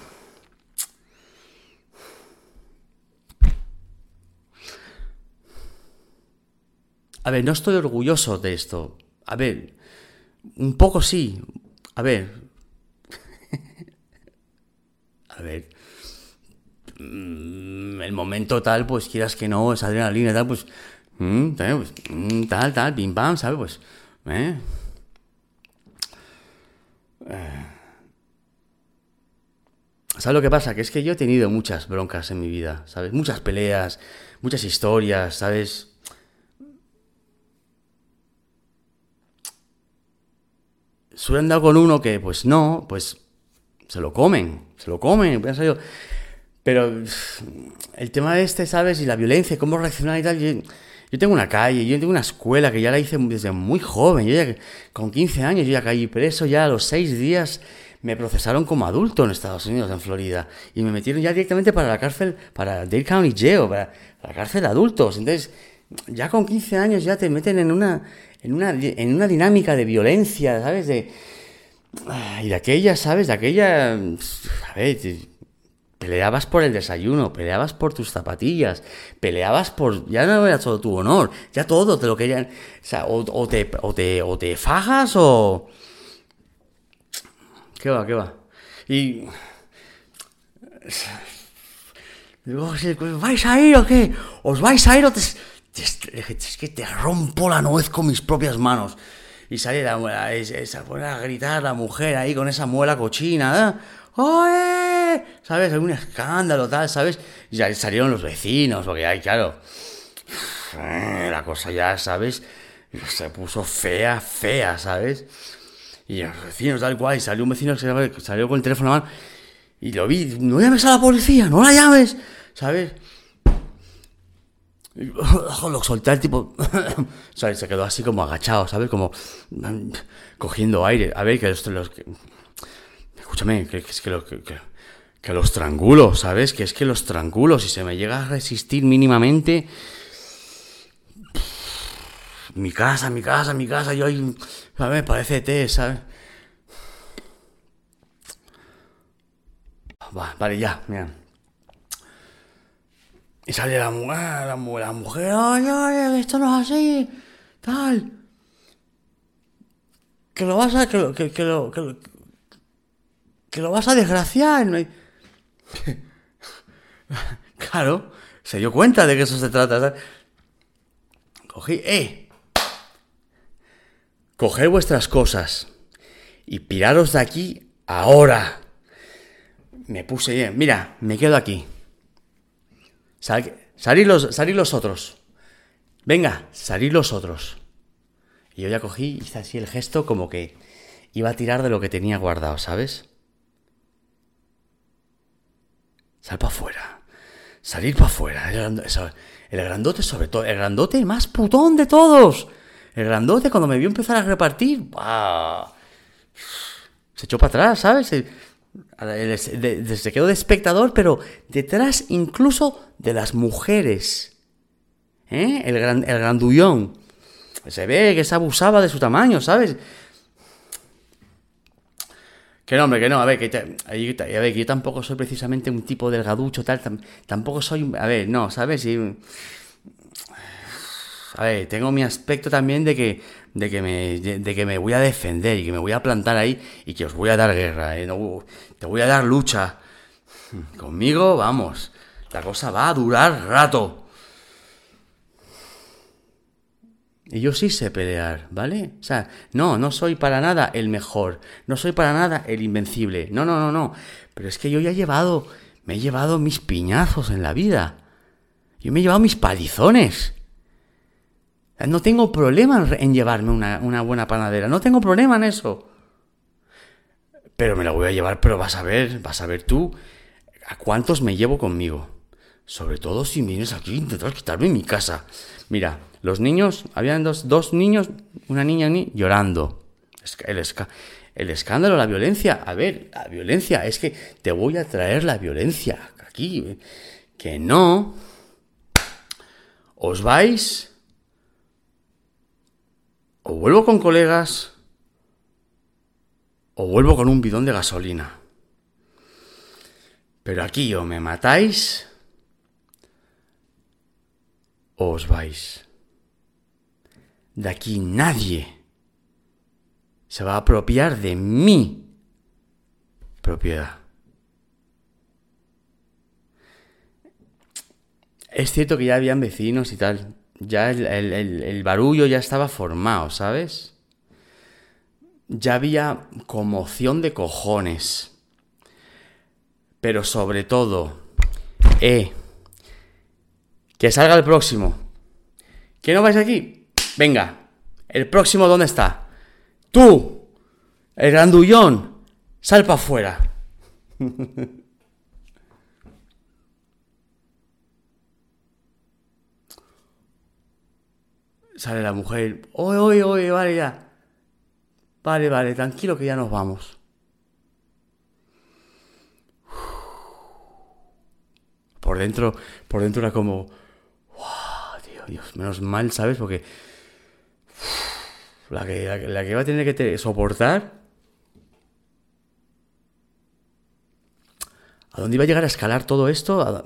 A ver, no estoy orgulloso de esto. A ver, un poco sí. A ver. A ver. El momento tal, pues quieras que no, esa adrenalina tal, pues... Pues tal, tal, pim pam, ¿sabes? Pues... ¿eh? ¿Sabes lo que pasa? Que es que yo he tenido muchas broncas en mi vida, ¿sabes? Muchas peleas, muchas historias, ¿sabes? Si hubieran dado con uno que, pues no, pues se lo comen, se lo comen, pienso yo. Pero el tema este, ¿sabes? Y la violencia, cómo reaccionar y tal. Yo, yo tengo una calle, yo tengo una escuela que ya la hice desde muy joven. Yo ya, con quince años, yo ya caí preso, ya a los seis días me procesaron como adulto en Estados Unidos, en Florida. Y me metieron ya directamente para la cárcel, para Dade County Jail, para, para la cárcel de adultos. Entonces, ya con quince años ya te meten en una... En una, en una dinámica de violencia, ¿sabes? De, y de aquella, ¿sabes? De aquella... A ver, peleabas por el desayuno, peleabas por tus zapatillas, peleabas por... Ya no era todo tu honor, ya todo te lo querían... O sea, o, o, te, o, te, o te fajas o... ¿Qué va, qué va? Y... Digo, ¿vais a ir o qué? ¿Os vais a ir o te...? Es que te rompo la nuez con mis propias manos. Y sale la, esa, pone a gritar la mujer ahí con esa muela cochina, ¿eh? ¡Oye! ¿Sabes? Algún escándalo, tal, ¿sabes? Y ya salieron los vecinos, porque ahí, claro, la cosa ya, ¿sabes? Se puso fea, fea, ¿sabes? Y los vecinos, tal cual, y salió un vecino que salió con el teléfono en la mano, y lo vi, no llames a la policía, no la llames, ¿sabes? Lo solté al tipo, ¿sabes? Se quedó así como agachado, ¿sabes? Como cogiendo aire. A ver, que los... los que, escúchame, que, que es que, lo, que, que los trangulo, ¿sabes? Que es que los trangulo, si se me llega a resistir mínimamente... Mi casa, mi casa, mi casa, yo ahí... ¿sabes? Parece té, ¿sabes? Va, vale, ya, mira. Y sale la mujer, la mujer, la mujer, oye, oye, esto no es así, tal. Que lo vas a, que lo, que, que lo, que lo, que lo vas a desgraciar. Claro, se dio cuenta de que eso se trata, ¿sabes? Cogí, eh, coged vuestras cosas y piraros de aquí ahora. Me puse bien, mira, me quedo aquí. Sal, salid los, salid los otros. Venga, salid los otros. Y yo ya cogí, hice así el gesto como que iba a tirar de lo que tenía guardado, ¿sabes? Sal para afuera. Salir para afuera. El, el grandote sobre todo. El grandote más putón de todos. El grandote cuando me vio empezar a repartir, ¡bah! Se echó para atrás, ¿sabes? El, el, el, el, se quedó de espectador, pero detrás incluso de las mujeres. ¿Eh? El, gran, el grandullón. Se ve que se abusaba de su tamaño, ¿sabes? Que no, hombre, que no, a ver, que, te, a ver, que yo tampoco soy precisamente un tipo delgaducho, tal, tam, tampoco soy, a ver, no, ¿sabes? Y, a ver, tengo mi aspecto también de que, de que me, de que me voy a defender y que me voy a plantar ahí y que os voy a dar guerra, ¿eh? No, te voy a dar lucha. Conmigo, vamos, la cosa va a durar rato. Y yo sí sé pelear, ¿vale? O sea, no, no soy para nada el mejor, no soy para nada el invencible, no, no, no, no. Pero es que yo ya he llevado, me he llevado mis piñazos en la vida. Yo me he llevado mis palizones. No tengo problema en llevarme una, una buena panadera, no tengo problema en eso. Pero me la voy a llevar, pero vas a ver, vas a ver tú a cuántos me llevo conmigo. Sobre todo si vienes aquí a intentar quitarme mi casa. Mira, los niños, habían dos, dos niños, una niña ni, llorando. El, esca, el escándalo, la violencia. A ver, la violencia, es que te voy a traer la violencia aquí. Que no. Os vais. O vuelvo con colegas. O vuelvo con un bidón de gasolina. Pero aquí o me matáis. O os vais. De aquí nadie se va a apropiar de mi propiedad. Es cierto que ya habían vecinos y tal. Ya el, el, el, el barullo ya estaba formado, ¿sabes? Ya había conmoción de cojones. Pero sobre todo, eh, que salga el próximo. ¿Que no vais aquí? Venga, el próximo ¿dónde está? Tú, el grandullón, sal para afuera. Sale la mujer. Oye, oye, oye, vale ya. Vale, vale, tranquilo que ya nos vamos. Por dentro, por dentro era como... Wow, tío, Dios, menos mal, ¿sabes? Porque... La que, la, la que iba a tener que te, soportar... ¿A dónde iba a llegar a escalar todo esto? ¿A...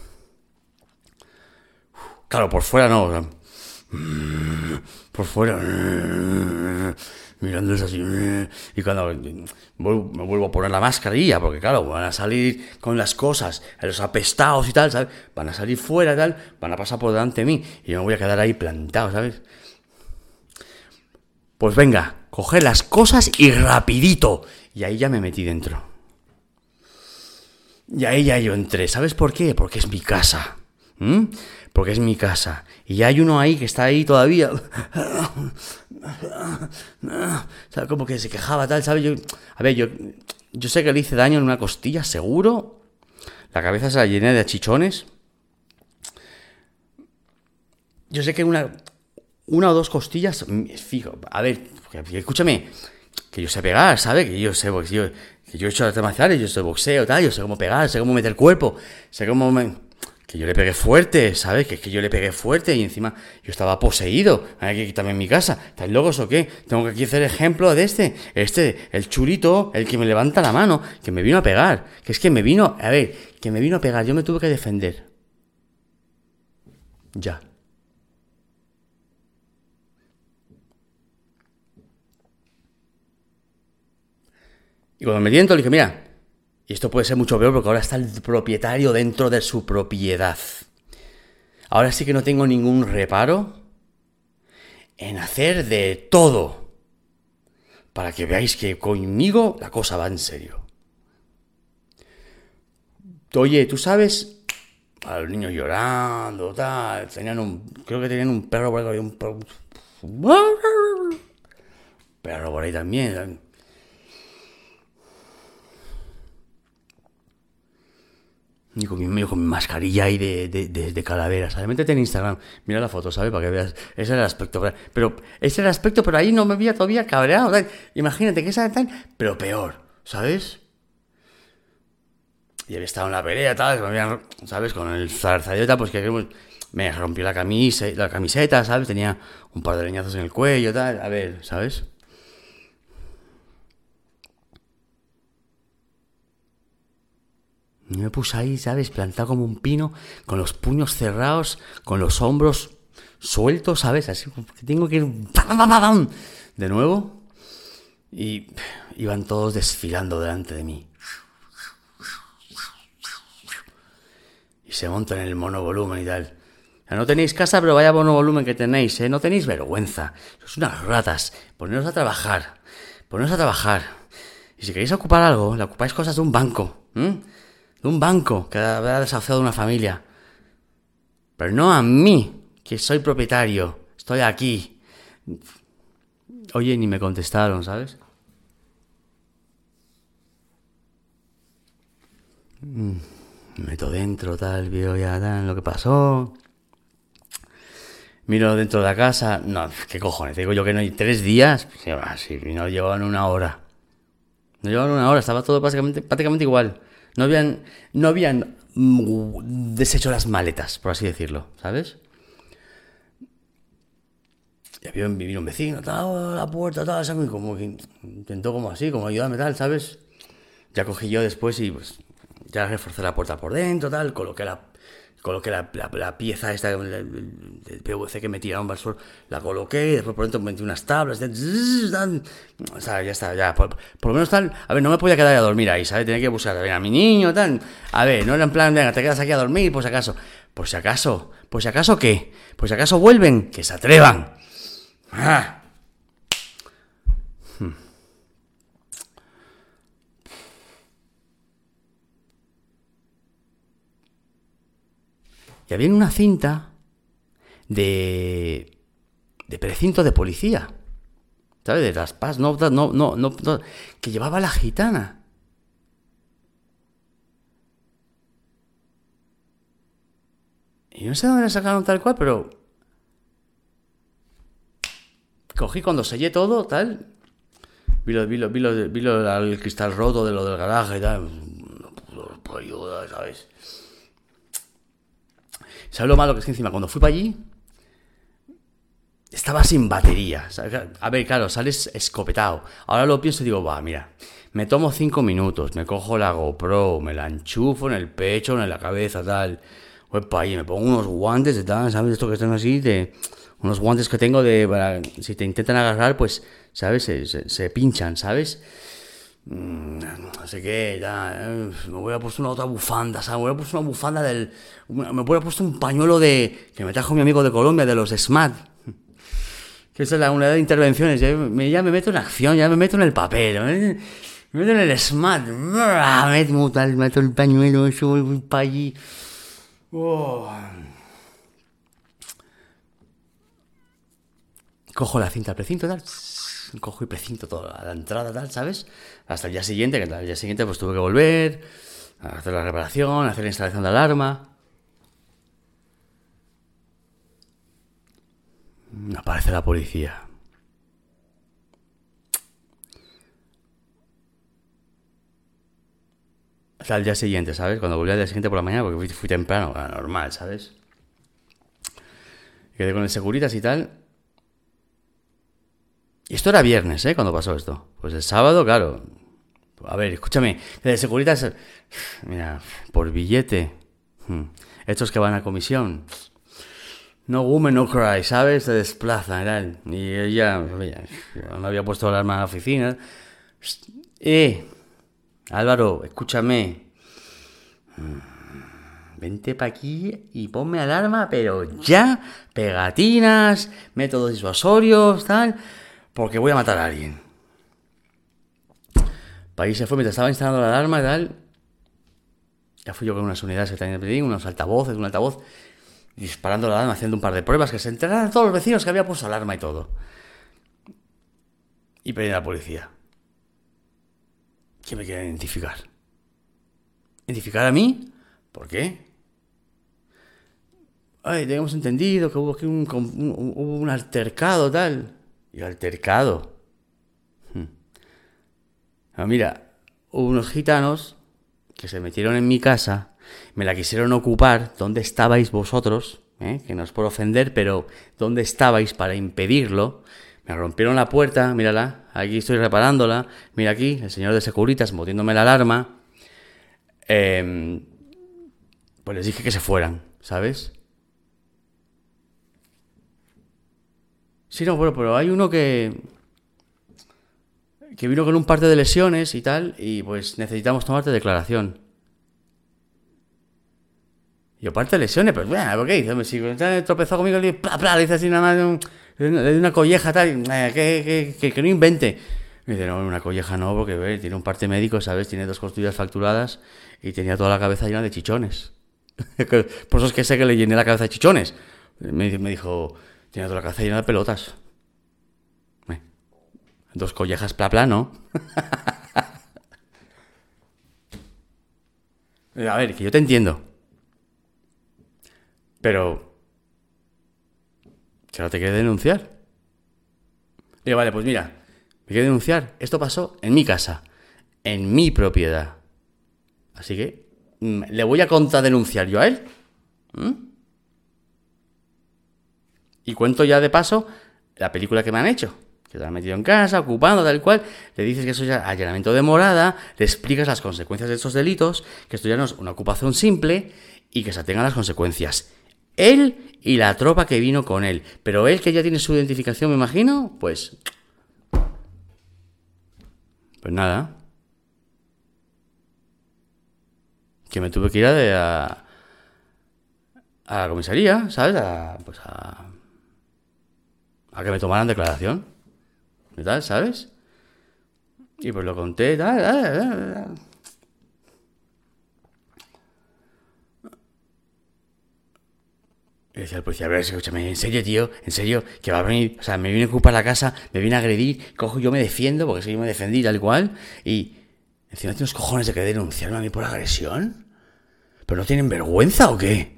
Claro, por fuera no. O sea, por fuera... Mirándoles así. Y cuando me vuelvo a poner la mascarilla, porque claro, van a salir con las cosas, los apestados y tal, ¿sabes? Van a salir fuera y tal, van a pasar por delante de mí y yo me voy a quedar ahí plantado, ¿sabes? Pues venga, coger las cosas y rapidito. Y ahí ya me metí dentro. Y ahí ya yo entré. ¿Sabes por qué? Porque es mi casa. ¿Mm? Porque es mi casa. Y ya hay uno ahí que está ahí todavía. ¿Sabes? Como que se quejaba tal, ¿sabes? Yo, a ver, yo, yo sé que le hice daño en una costilla, seguro. La cabeza se la llené de achichones. Yo sé que una, una o dos costillas, fijo. A ver, escúchame, que yo sé pegar, ¿sabes? Que yo sé, que yo, que yo he hecho artes marciales, yo sé boxeo, tal, yo sé cómo pegar, sé cómo meter cuerpo, sé cómo me... Que yo le pegué fuerte, ¿sabes? Que es que yo le pegué fuerte y encima yo estaba poseído. Hay que quitarme en mi casa. ¿Estáis locos o qué? Tengo que aquí hacer ejemplo de este. Este, el churito, el que me levanta la mano, que me vino a pegar. Que es que me vino, a ver, que me vino a pegar. Yo me tuve que defender. Ya. Y cuando me di dentro le dije, mira... Y esto puede ser mucho peor porque ahora está el propietario dentro de su propiedad. Ahora sí que no tengo ningún reparo en hacer de todo para que veáis que conmigo la cosa va en serio. Oye, ¿tú sabes? A los niños llorando, tal. Tenían un, creo que tenían un perro, un perro Perro por ahí también. Y con mi, con mi mascarilla ahí de, de, de, de calavera, ¿sabes? Métete en Instagram, mira la foto, ¿sabes? Para que veas. Ese era el aspecto. Pero ese era el aspecto, pero ahí no me veía todavía cabreado. ¿Sabes? Imagínate que esa tal, pero peor, ¿sabes? Y había estado en la pelea, tal, me habían, ¿sabes? Con el zarzadeta, pues que me rompió la camisa, la camiseta, ¿sabes? Tenía un par de leñazos en el cuello, tal. A ver, ¿sabes? Y me puse ahí, ¿sabes? Plantado como un pino, con los puños cerrados, con los hombros sueltos, ¿sabes? Así que tengo que ir de nuevo. Y iban todos desfilando delante de mí. Y se montan en el monovolumen y tal. No tenéis casa, pero vaya monovolumen que tenéis, ¿eh? No tenéis vergüenza. Sois unas ratas. Poneros a trabajar. Poneros a trabajar. Y si queréis ocupar algo, le ocupáis cosas de un banco. ¿eh? De un banco que habrá desahuciado una familia. Pero no a mí, que soy propietario. Estoy aquí. Oye, ni me contestaron, ¿sabes? Me meto dentro, tal, veo ya tal, lo que pasó. Miro dentro de la casa. No, ¿qué cojones? Te digo yo que no hay tres días. Sí, no llevaban una hora. No llevaban una hora, estaba todo básicamente, prácticamente igual. No habían, no habían deshecho las maletas, por así decirlo, ¿sabes? Y había vivir un vecino, tal, la puerta, tal, ¿sabes? Como que intentó como así, como ayudarme, tal, ¿sabes? Ya cogí yo después y pues ya reforcé la puerta por dentro, tal, coloqué la, coloqué la, la, la pieza esta del P V C que me tiraron para el suelo, la coloqué, y después por dentro metí unas tablas, tal, tal, o sea, ya está, ya, por, por lo menos tal, a ver, no me podía quedar a dormir ahí, ¿sabes? Tenía que buscar, venga, a mi niño, tal, a ver, no era en plan, venga, te quedas aquí a dormir, por si acaso, por si acaso, por si acaso, ¿qué? Por si acaso vuelven, que se atrevan. Ah. Hmm. Y había una cinta de de precinto de policía, ¿sabes? De las P A S, no, no, no, no, no, que llevaba la gitana. Y no sé dónde la sacaron tal cual, pero cogí cuando sellé todo, tal. Vi lo, vi lo, vi lo, vi lo, el cristal roto de lo del garaje y tal. No puedo ayudar, ¿sabes? ¿Sabes lo malo que es que encima cuando fui para allí estaba sin batería? A ver, claro, sales escopetado. Ahora lo pienso y digo, va, mira, me tomo cinco minutos, me cojo la GoPro, me la enchufo en el pecho, en la cabeza, tal. Voy para allí, me pongo unos guantes de tal, ¿sabes? Esto que están así, de unos guantes que tengo de para si te intentan agarrar, pues, ¿sabes? Se, se, se pinchan, ¿sabes? No sé qué, ya, me voy a poner una otra bufanda, ¿sabes? Me voy a poner una bufanda del... Me voy a poner un pañuelo de... que me trajo mi amigo de Colombia, de los S M A T. Que esa es la unidad de intervenciones. Ya me, ya me meto en acción, ya me meto en el papel. Me, me meto en el S M A T. Me meto, tal, meto el pañuelo, eso, voy para allí. Oh. Cojo la cinta al precinto, tal... cojo y precinto toda la entrada, tal, ¿sabes? Hasta el día siguiente, que al día siguiente pues tuve que volver a hacer la reparación, a hacer la instalación de alarma. Aparece la policía. Hasta el día siguiente, ¿sabes? Cuando volví al día siguiente por la mañana, porque fui, fui temprano, normal, ¿sabes? Quedé con el Securitas y tal. Y esto era viernes, ¿eh? Cuando pasó esto. Pues el sábado, claro. A ver, escúchame. De Securitas, mira, por billete. Estos que van a comisión. No woman, no cry, ¿sabes? Se desplazan, tal. Y ella, me había puesto la alarma en la oficina. Eh, Álvaro, escúchame. Vente pa' aquí y ponme alarma, pero ya. Pegatinas, métodos disuasorios, tal. Porque voy a matar a alguien. Para ahí se fue mientras estaba instalando la alarma y tal. Ya fui yo con unas unidades que también pedí, unos altavoces, un altavoz. disparando la alarma, haciendo un par de pruebas, que se enteraran todos los vecinos que había puesto alarma y todo. Y pedí a la policía. ¿Quién me quiere identificar? ¿Identificar a mí? ¿Por qué? Ay, teníamos entendido que hubo aquí un, un, un, hubo un altercado, tal. ¿Y altercado? Hmm. Ah, mira, hubo unos gitanos que se metieron en mi casa, me la quisieron ocupar. ¿Dónde estabais vosotros? ¿Eh? Que no os puedo ofender, pero ¿dónde estabais para impedirlo? Me rompieron la puerta, mírala, aquí estoy reparándola. Mira aquí, el señor de Securitas moviéndome la alarma. Eh, pues les dije que se fueran, ¿sabes? Sí, no, bueno, pero hay uno que... que vino con un par de lesiones y tal, y pues necesitamos tomarte declaración. Yo, parte de lesiones, pues bueno, ¿por qué? Dice, si tropezó conmigo, le, pla, pla, le dice así nada más, de, un, de una colleja tal, eh, que, que, que, que no invente. Me dice, no, una colleja no, porque ve, tiene un parte médico, ¿sabes? Tiene dos costillas fracturadas y tenía toda la cabeza llena de chichones. Por eso es que sé que le llené la cabeza de chichones. Me, me dijo, tiene toda la cabeza llena de pelotas. Eh, dos collejas, pla, pla, ¿no? A ver, que yo te entiendo. Pero... que ahora te quiere denunciar. Digo, vale, pues mira, me quiere denunciar. Esto pasó en mi casa, en mi propiedad. Así que mmm, le voy a contradenunciar yo a él. ¿Mm? Y cuento ya de paso la película que me han hecho. Que te han metido en casa, ocupando, tal cual. Le dices que eso ya es allanamiento de morada. Le explicas las consecuencias de estos delitos. Que esto ya no es una ocupación simple. Y que se atengan las consecuencias. Él y la tropa que vino con él. Pero él, que ya tiene su identificación, me imagino, pues... Pues nada. Que me tuve que ir a, de, a, a la comisaría, ¿sabes? A, pues a... a que me tomaran declaración. ¿Y tal, sabes? Y pues lo conté, tal, tal, tal, tal. Y decía el policía, a ver, escúchame, en serio, tío, en serio, que va a venir, o sea, me viene a ocupar la casa, me viene a agredir, cojo, yo me defiendo, porque sí, yo me defendí tal cual, y encima tiene unos cojones de que denunciarme a mí por agresión. ¿Pero no tienen vergüenza o qué?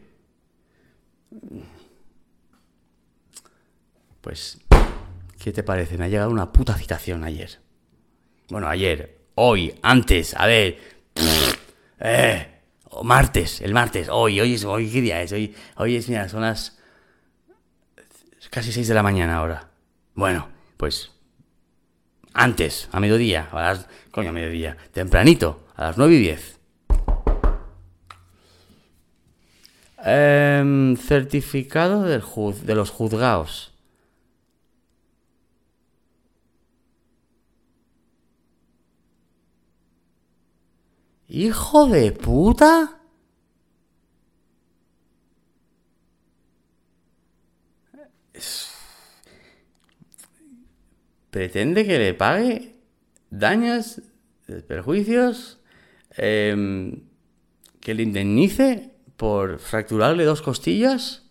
Pues, ¿qué te parece? Me ha llegado una puta citación ayer. Bueno, ayer, hoy, antes, a ver, eh... O martes, el martes, hoy, hoy es, hoy, ¿qué día es? Hoy, hoy es, mira, son las casi seis de la mañana ahora. Bueno, pues, antes, a mediodía, a las, coño, a mediodía, tempranito, a las nueve y diez. Eh, certificado del juz, de los juzgados. ¡Hijo de puta! Pretende que le pague daños, perjuicios, eh, que le indemnice por fracturarle dos costillas.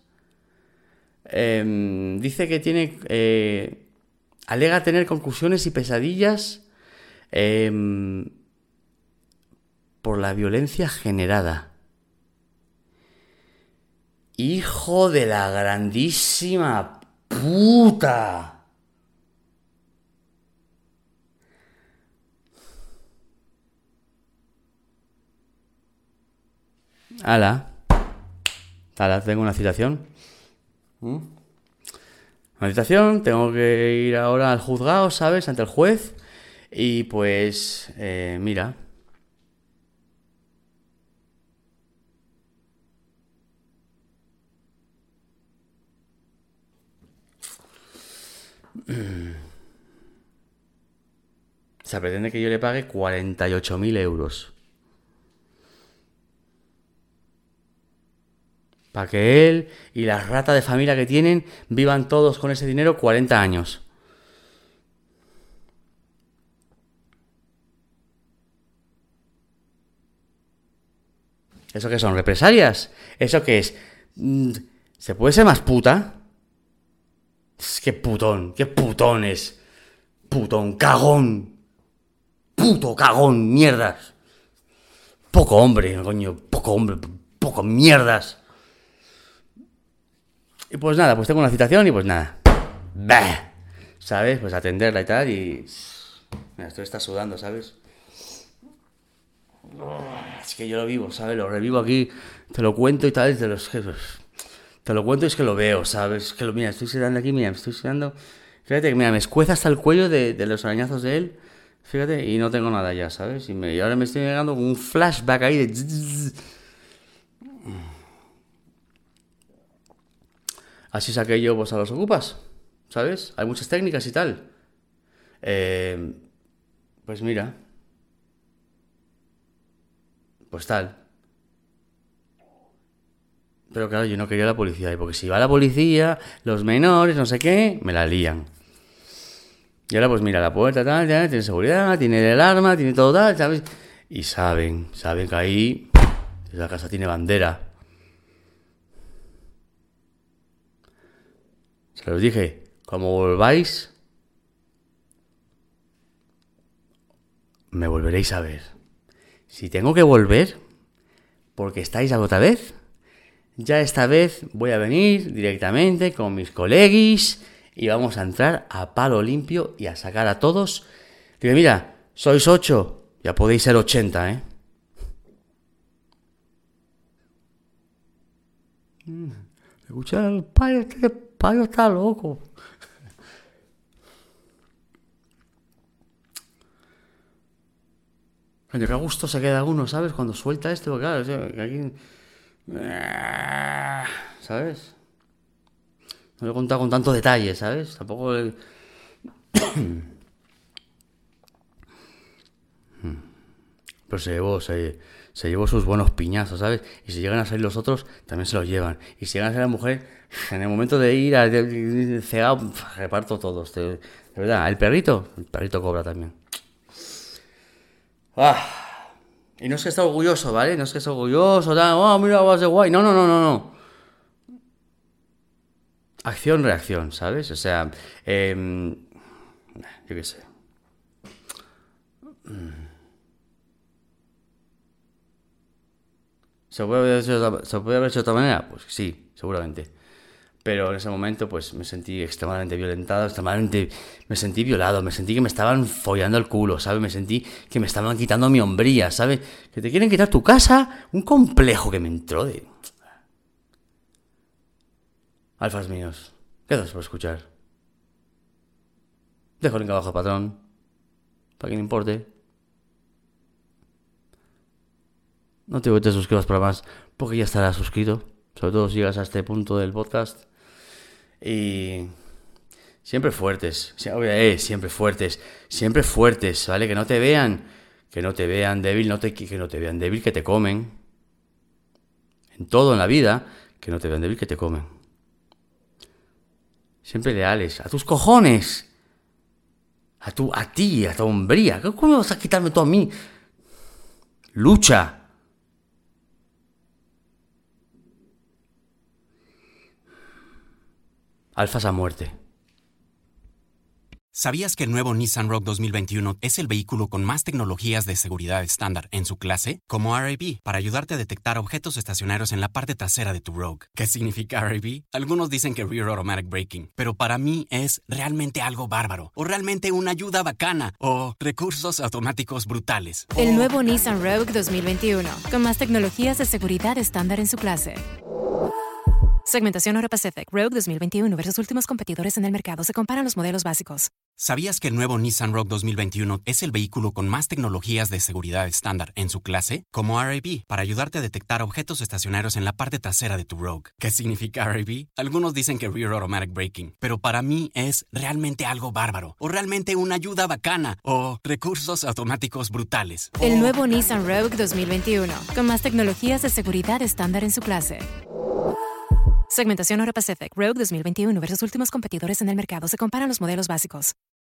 Eh, dice que tiene... Eh, alega tener concusiones y pesadillas... Eh, por la violencia generada. ¡Hijo de la grandísima puta! ¡Hala! ¡Hala! Tengo una citación. ¿Mm? Una citación, tengo que ir ahora al juzgado, ¿sabes? Ante el juez. Y pues, eh, mira... O sea, pretende que yo le pague cuarenta y ocho mil euros. Para que él y la rata de familia que tienen vivan todos con ese dinero cuarenta años. ¿Eso qué son? ¿Represalias? ¿Eso qué es? ¿Se puede ser más puta? ¡Qué putón! ¡Qué putón es! ¡Putón! ¡Cagón! ¡Puto cagón! ¡Mierdas! Poco hombre, coño. Poco hombre. Poco mierdas. Y pues nada, pues tengo una citación y pues nada. Bah, ¿sabes? Pues atenderla y tal y... Mira, esto está sudando, ¿sabes? Es que yo lo vivo, ¿sabes? Lo revivo aquí, te lo cuento y tal, y te, los, te lo cuento y es que lo veo, ¿sabes? Es que lo, mira, estoy sudando aquí, mira, me estoy sudando. Fíjate que, mira, me escueza hasta el cuello de, de los arañazos de él, fíjate, y no tengo nada ya, ¿sabes? Y, me, y ahora me estoy llegando con un flashback ahí de... Así saqué yo pues a los ocupas, ¿sabes? Hay muchas técnicas y tal. Eh, pues mira... Pues tal. Pero claro, yo no quería la policía. Porque si va la policía, los menores, no sé qué, me la lían. Y ahora pues mira, la puerta tal, ya, tiene seguridad, tiene el arma, tiene todo tal, ¿sabes? Y saben, saben que ahí la casa tiene bandera. Se los dije, como volváis, me volveréis a ver. Si tengo que volver, porque estáis a otra vez, ya esta vez voy a venir directamente con mis coleguis y vamos a entrar a palo limpio y a sacar a todos. Digo, mira, sois ocho, ya podéis ser ochenta, ¿eh? Escucha, el payo, este payo está loco. Coño, qué a gusto se queda uno, ¿sabes? Cuando suelta esto, porque claro, o sea, que aquí... ¿Sabes? No lo he contado con tanto detalle, ¿sabes? Tampoco... Le... Pero se llevó, se, se llevó sus buenos piñazos, ¿sabes? Y si llegan a salir los otros, también se los llevan. Y si llegan a salir la mujer, en el momento de ir a cegado, reparto todos. De, de verdad, el perrito, el perrito cobra también. Ah, y no es que esté orgulloso, ¿vale? No es que esté orgulloso, tal, oh, mira, vas de guay. No, no, no, no, no. Acción, reacción, ¿sabes? O sea, eh, yo qué sé. ¿Se puede haber hecho, ¿Se puede haber hecho de otra manera? Pues sí, seguramente. Pero en ese momento pues me sentí extremadamente violentado, extremadamente... Me sentí violado, me sentí que me estaban follando el culo, ¿sabes? Me sentí que me estaban quitando mi hombría, ¿sabes? Que te quieren quitar tu casa, un complejo que me entró de... Alfas míos, quedaos por escuchar. Dejo el link abajo, patrón, para que no importe. No te, te suscribas para más, porque ya estarás suscrito. Sobre todo si llegas a este punto del podcast. Y... Siempre fuertes. Eh, siempre fuertes. Siempre fuertes, ¿vale? Que no te vean. Que no te vean débil. No te, que no te vean débil, que te comen. En todo en la vida. Que no te vean débil, que te comen. Siempre leales. A tus cojones. A tu, a ti, a tu hombría. ¿Cómo vas a quitarme tú a mí? Lucha. Alfas a muerte. ¿Sabías que el nuevo Nissan Rogue dos mil veintiuno es el vehículo con más tecnologías de seguridad estándar en su clase? Como R A B, para ayudarte a detectar objetos estacionarios en la parte trasera de tu Rogue. ¿Qué significa R A B? Algunos dicen que Rear Automatic Braking, pero para mí es realmente algo bárbaro, o realmente una ayuda bacana, o recursos automáticos brutales. El nuevo Nissan Rogue dos mil veintiuno, con más tecnologías de seguridad estándar en su clase. Segmentación Euro-Pacific Rogue dos mil veintiuno versus últimos competidores en el mercado. Se comparan los modelos básicos. ¿Sabías que el nuevo Nissan Rogue dos mil veintiuno es el vehículo con más tecnologías de seguridad estándar en su clase? Como R A B, para ayudarte a detectar objetos estacionarios en la parte trasera de tu Rogue. ¿Qué significa R A B? Algunos dicen que Rear Automatic Braking, pero para mí es realmente algo bárbaro, o realmente una ayuda bacana, o recursos automáticos brutales. El nuevo Nissan Rogue dos mil veintiuno, con más tecnologías de seguridad estándar en su clase. Segmentación Euro-Pacific Rogue dos mil veintiuno versus últimos competidores en el mercado. Se comparan los modelos básicos.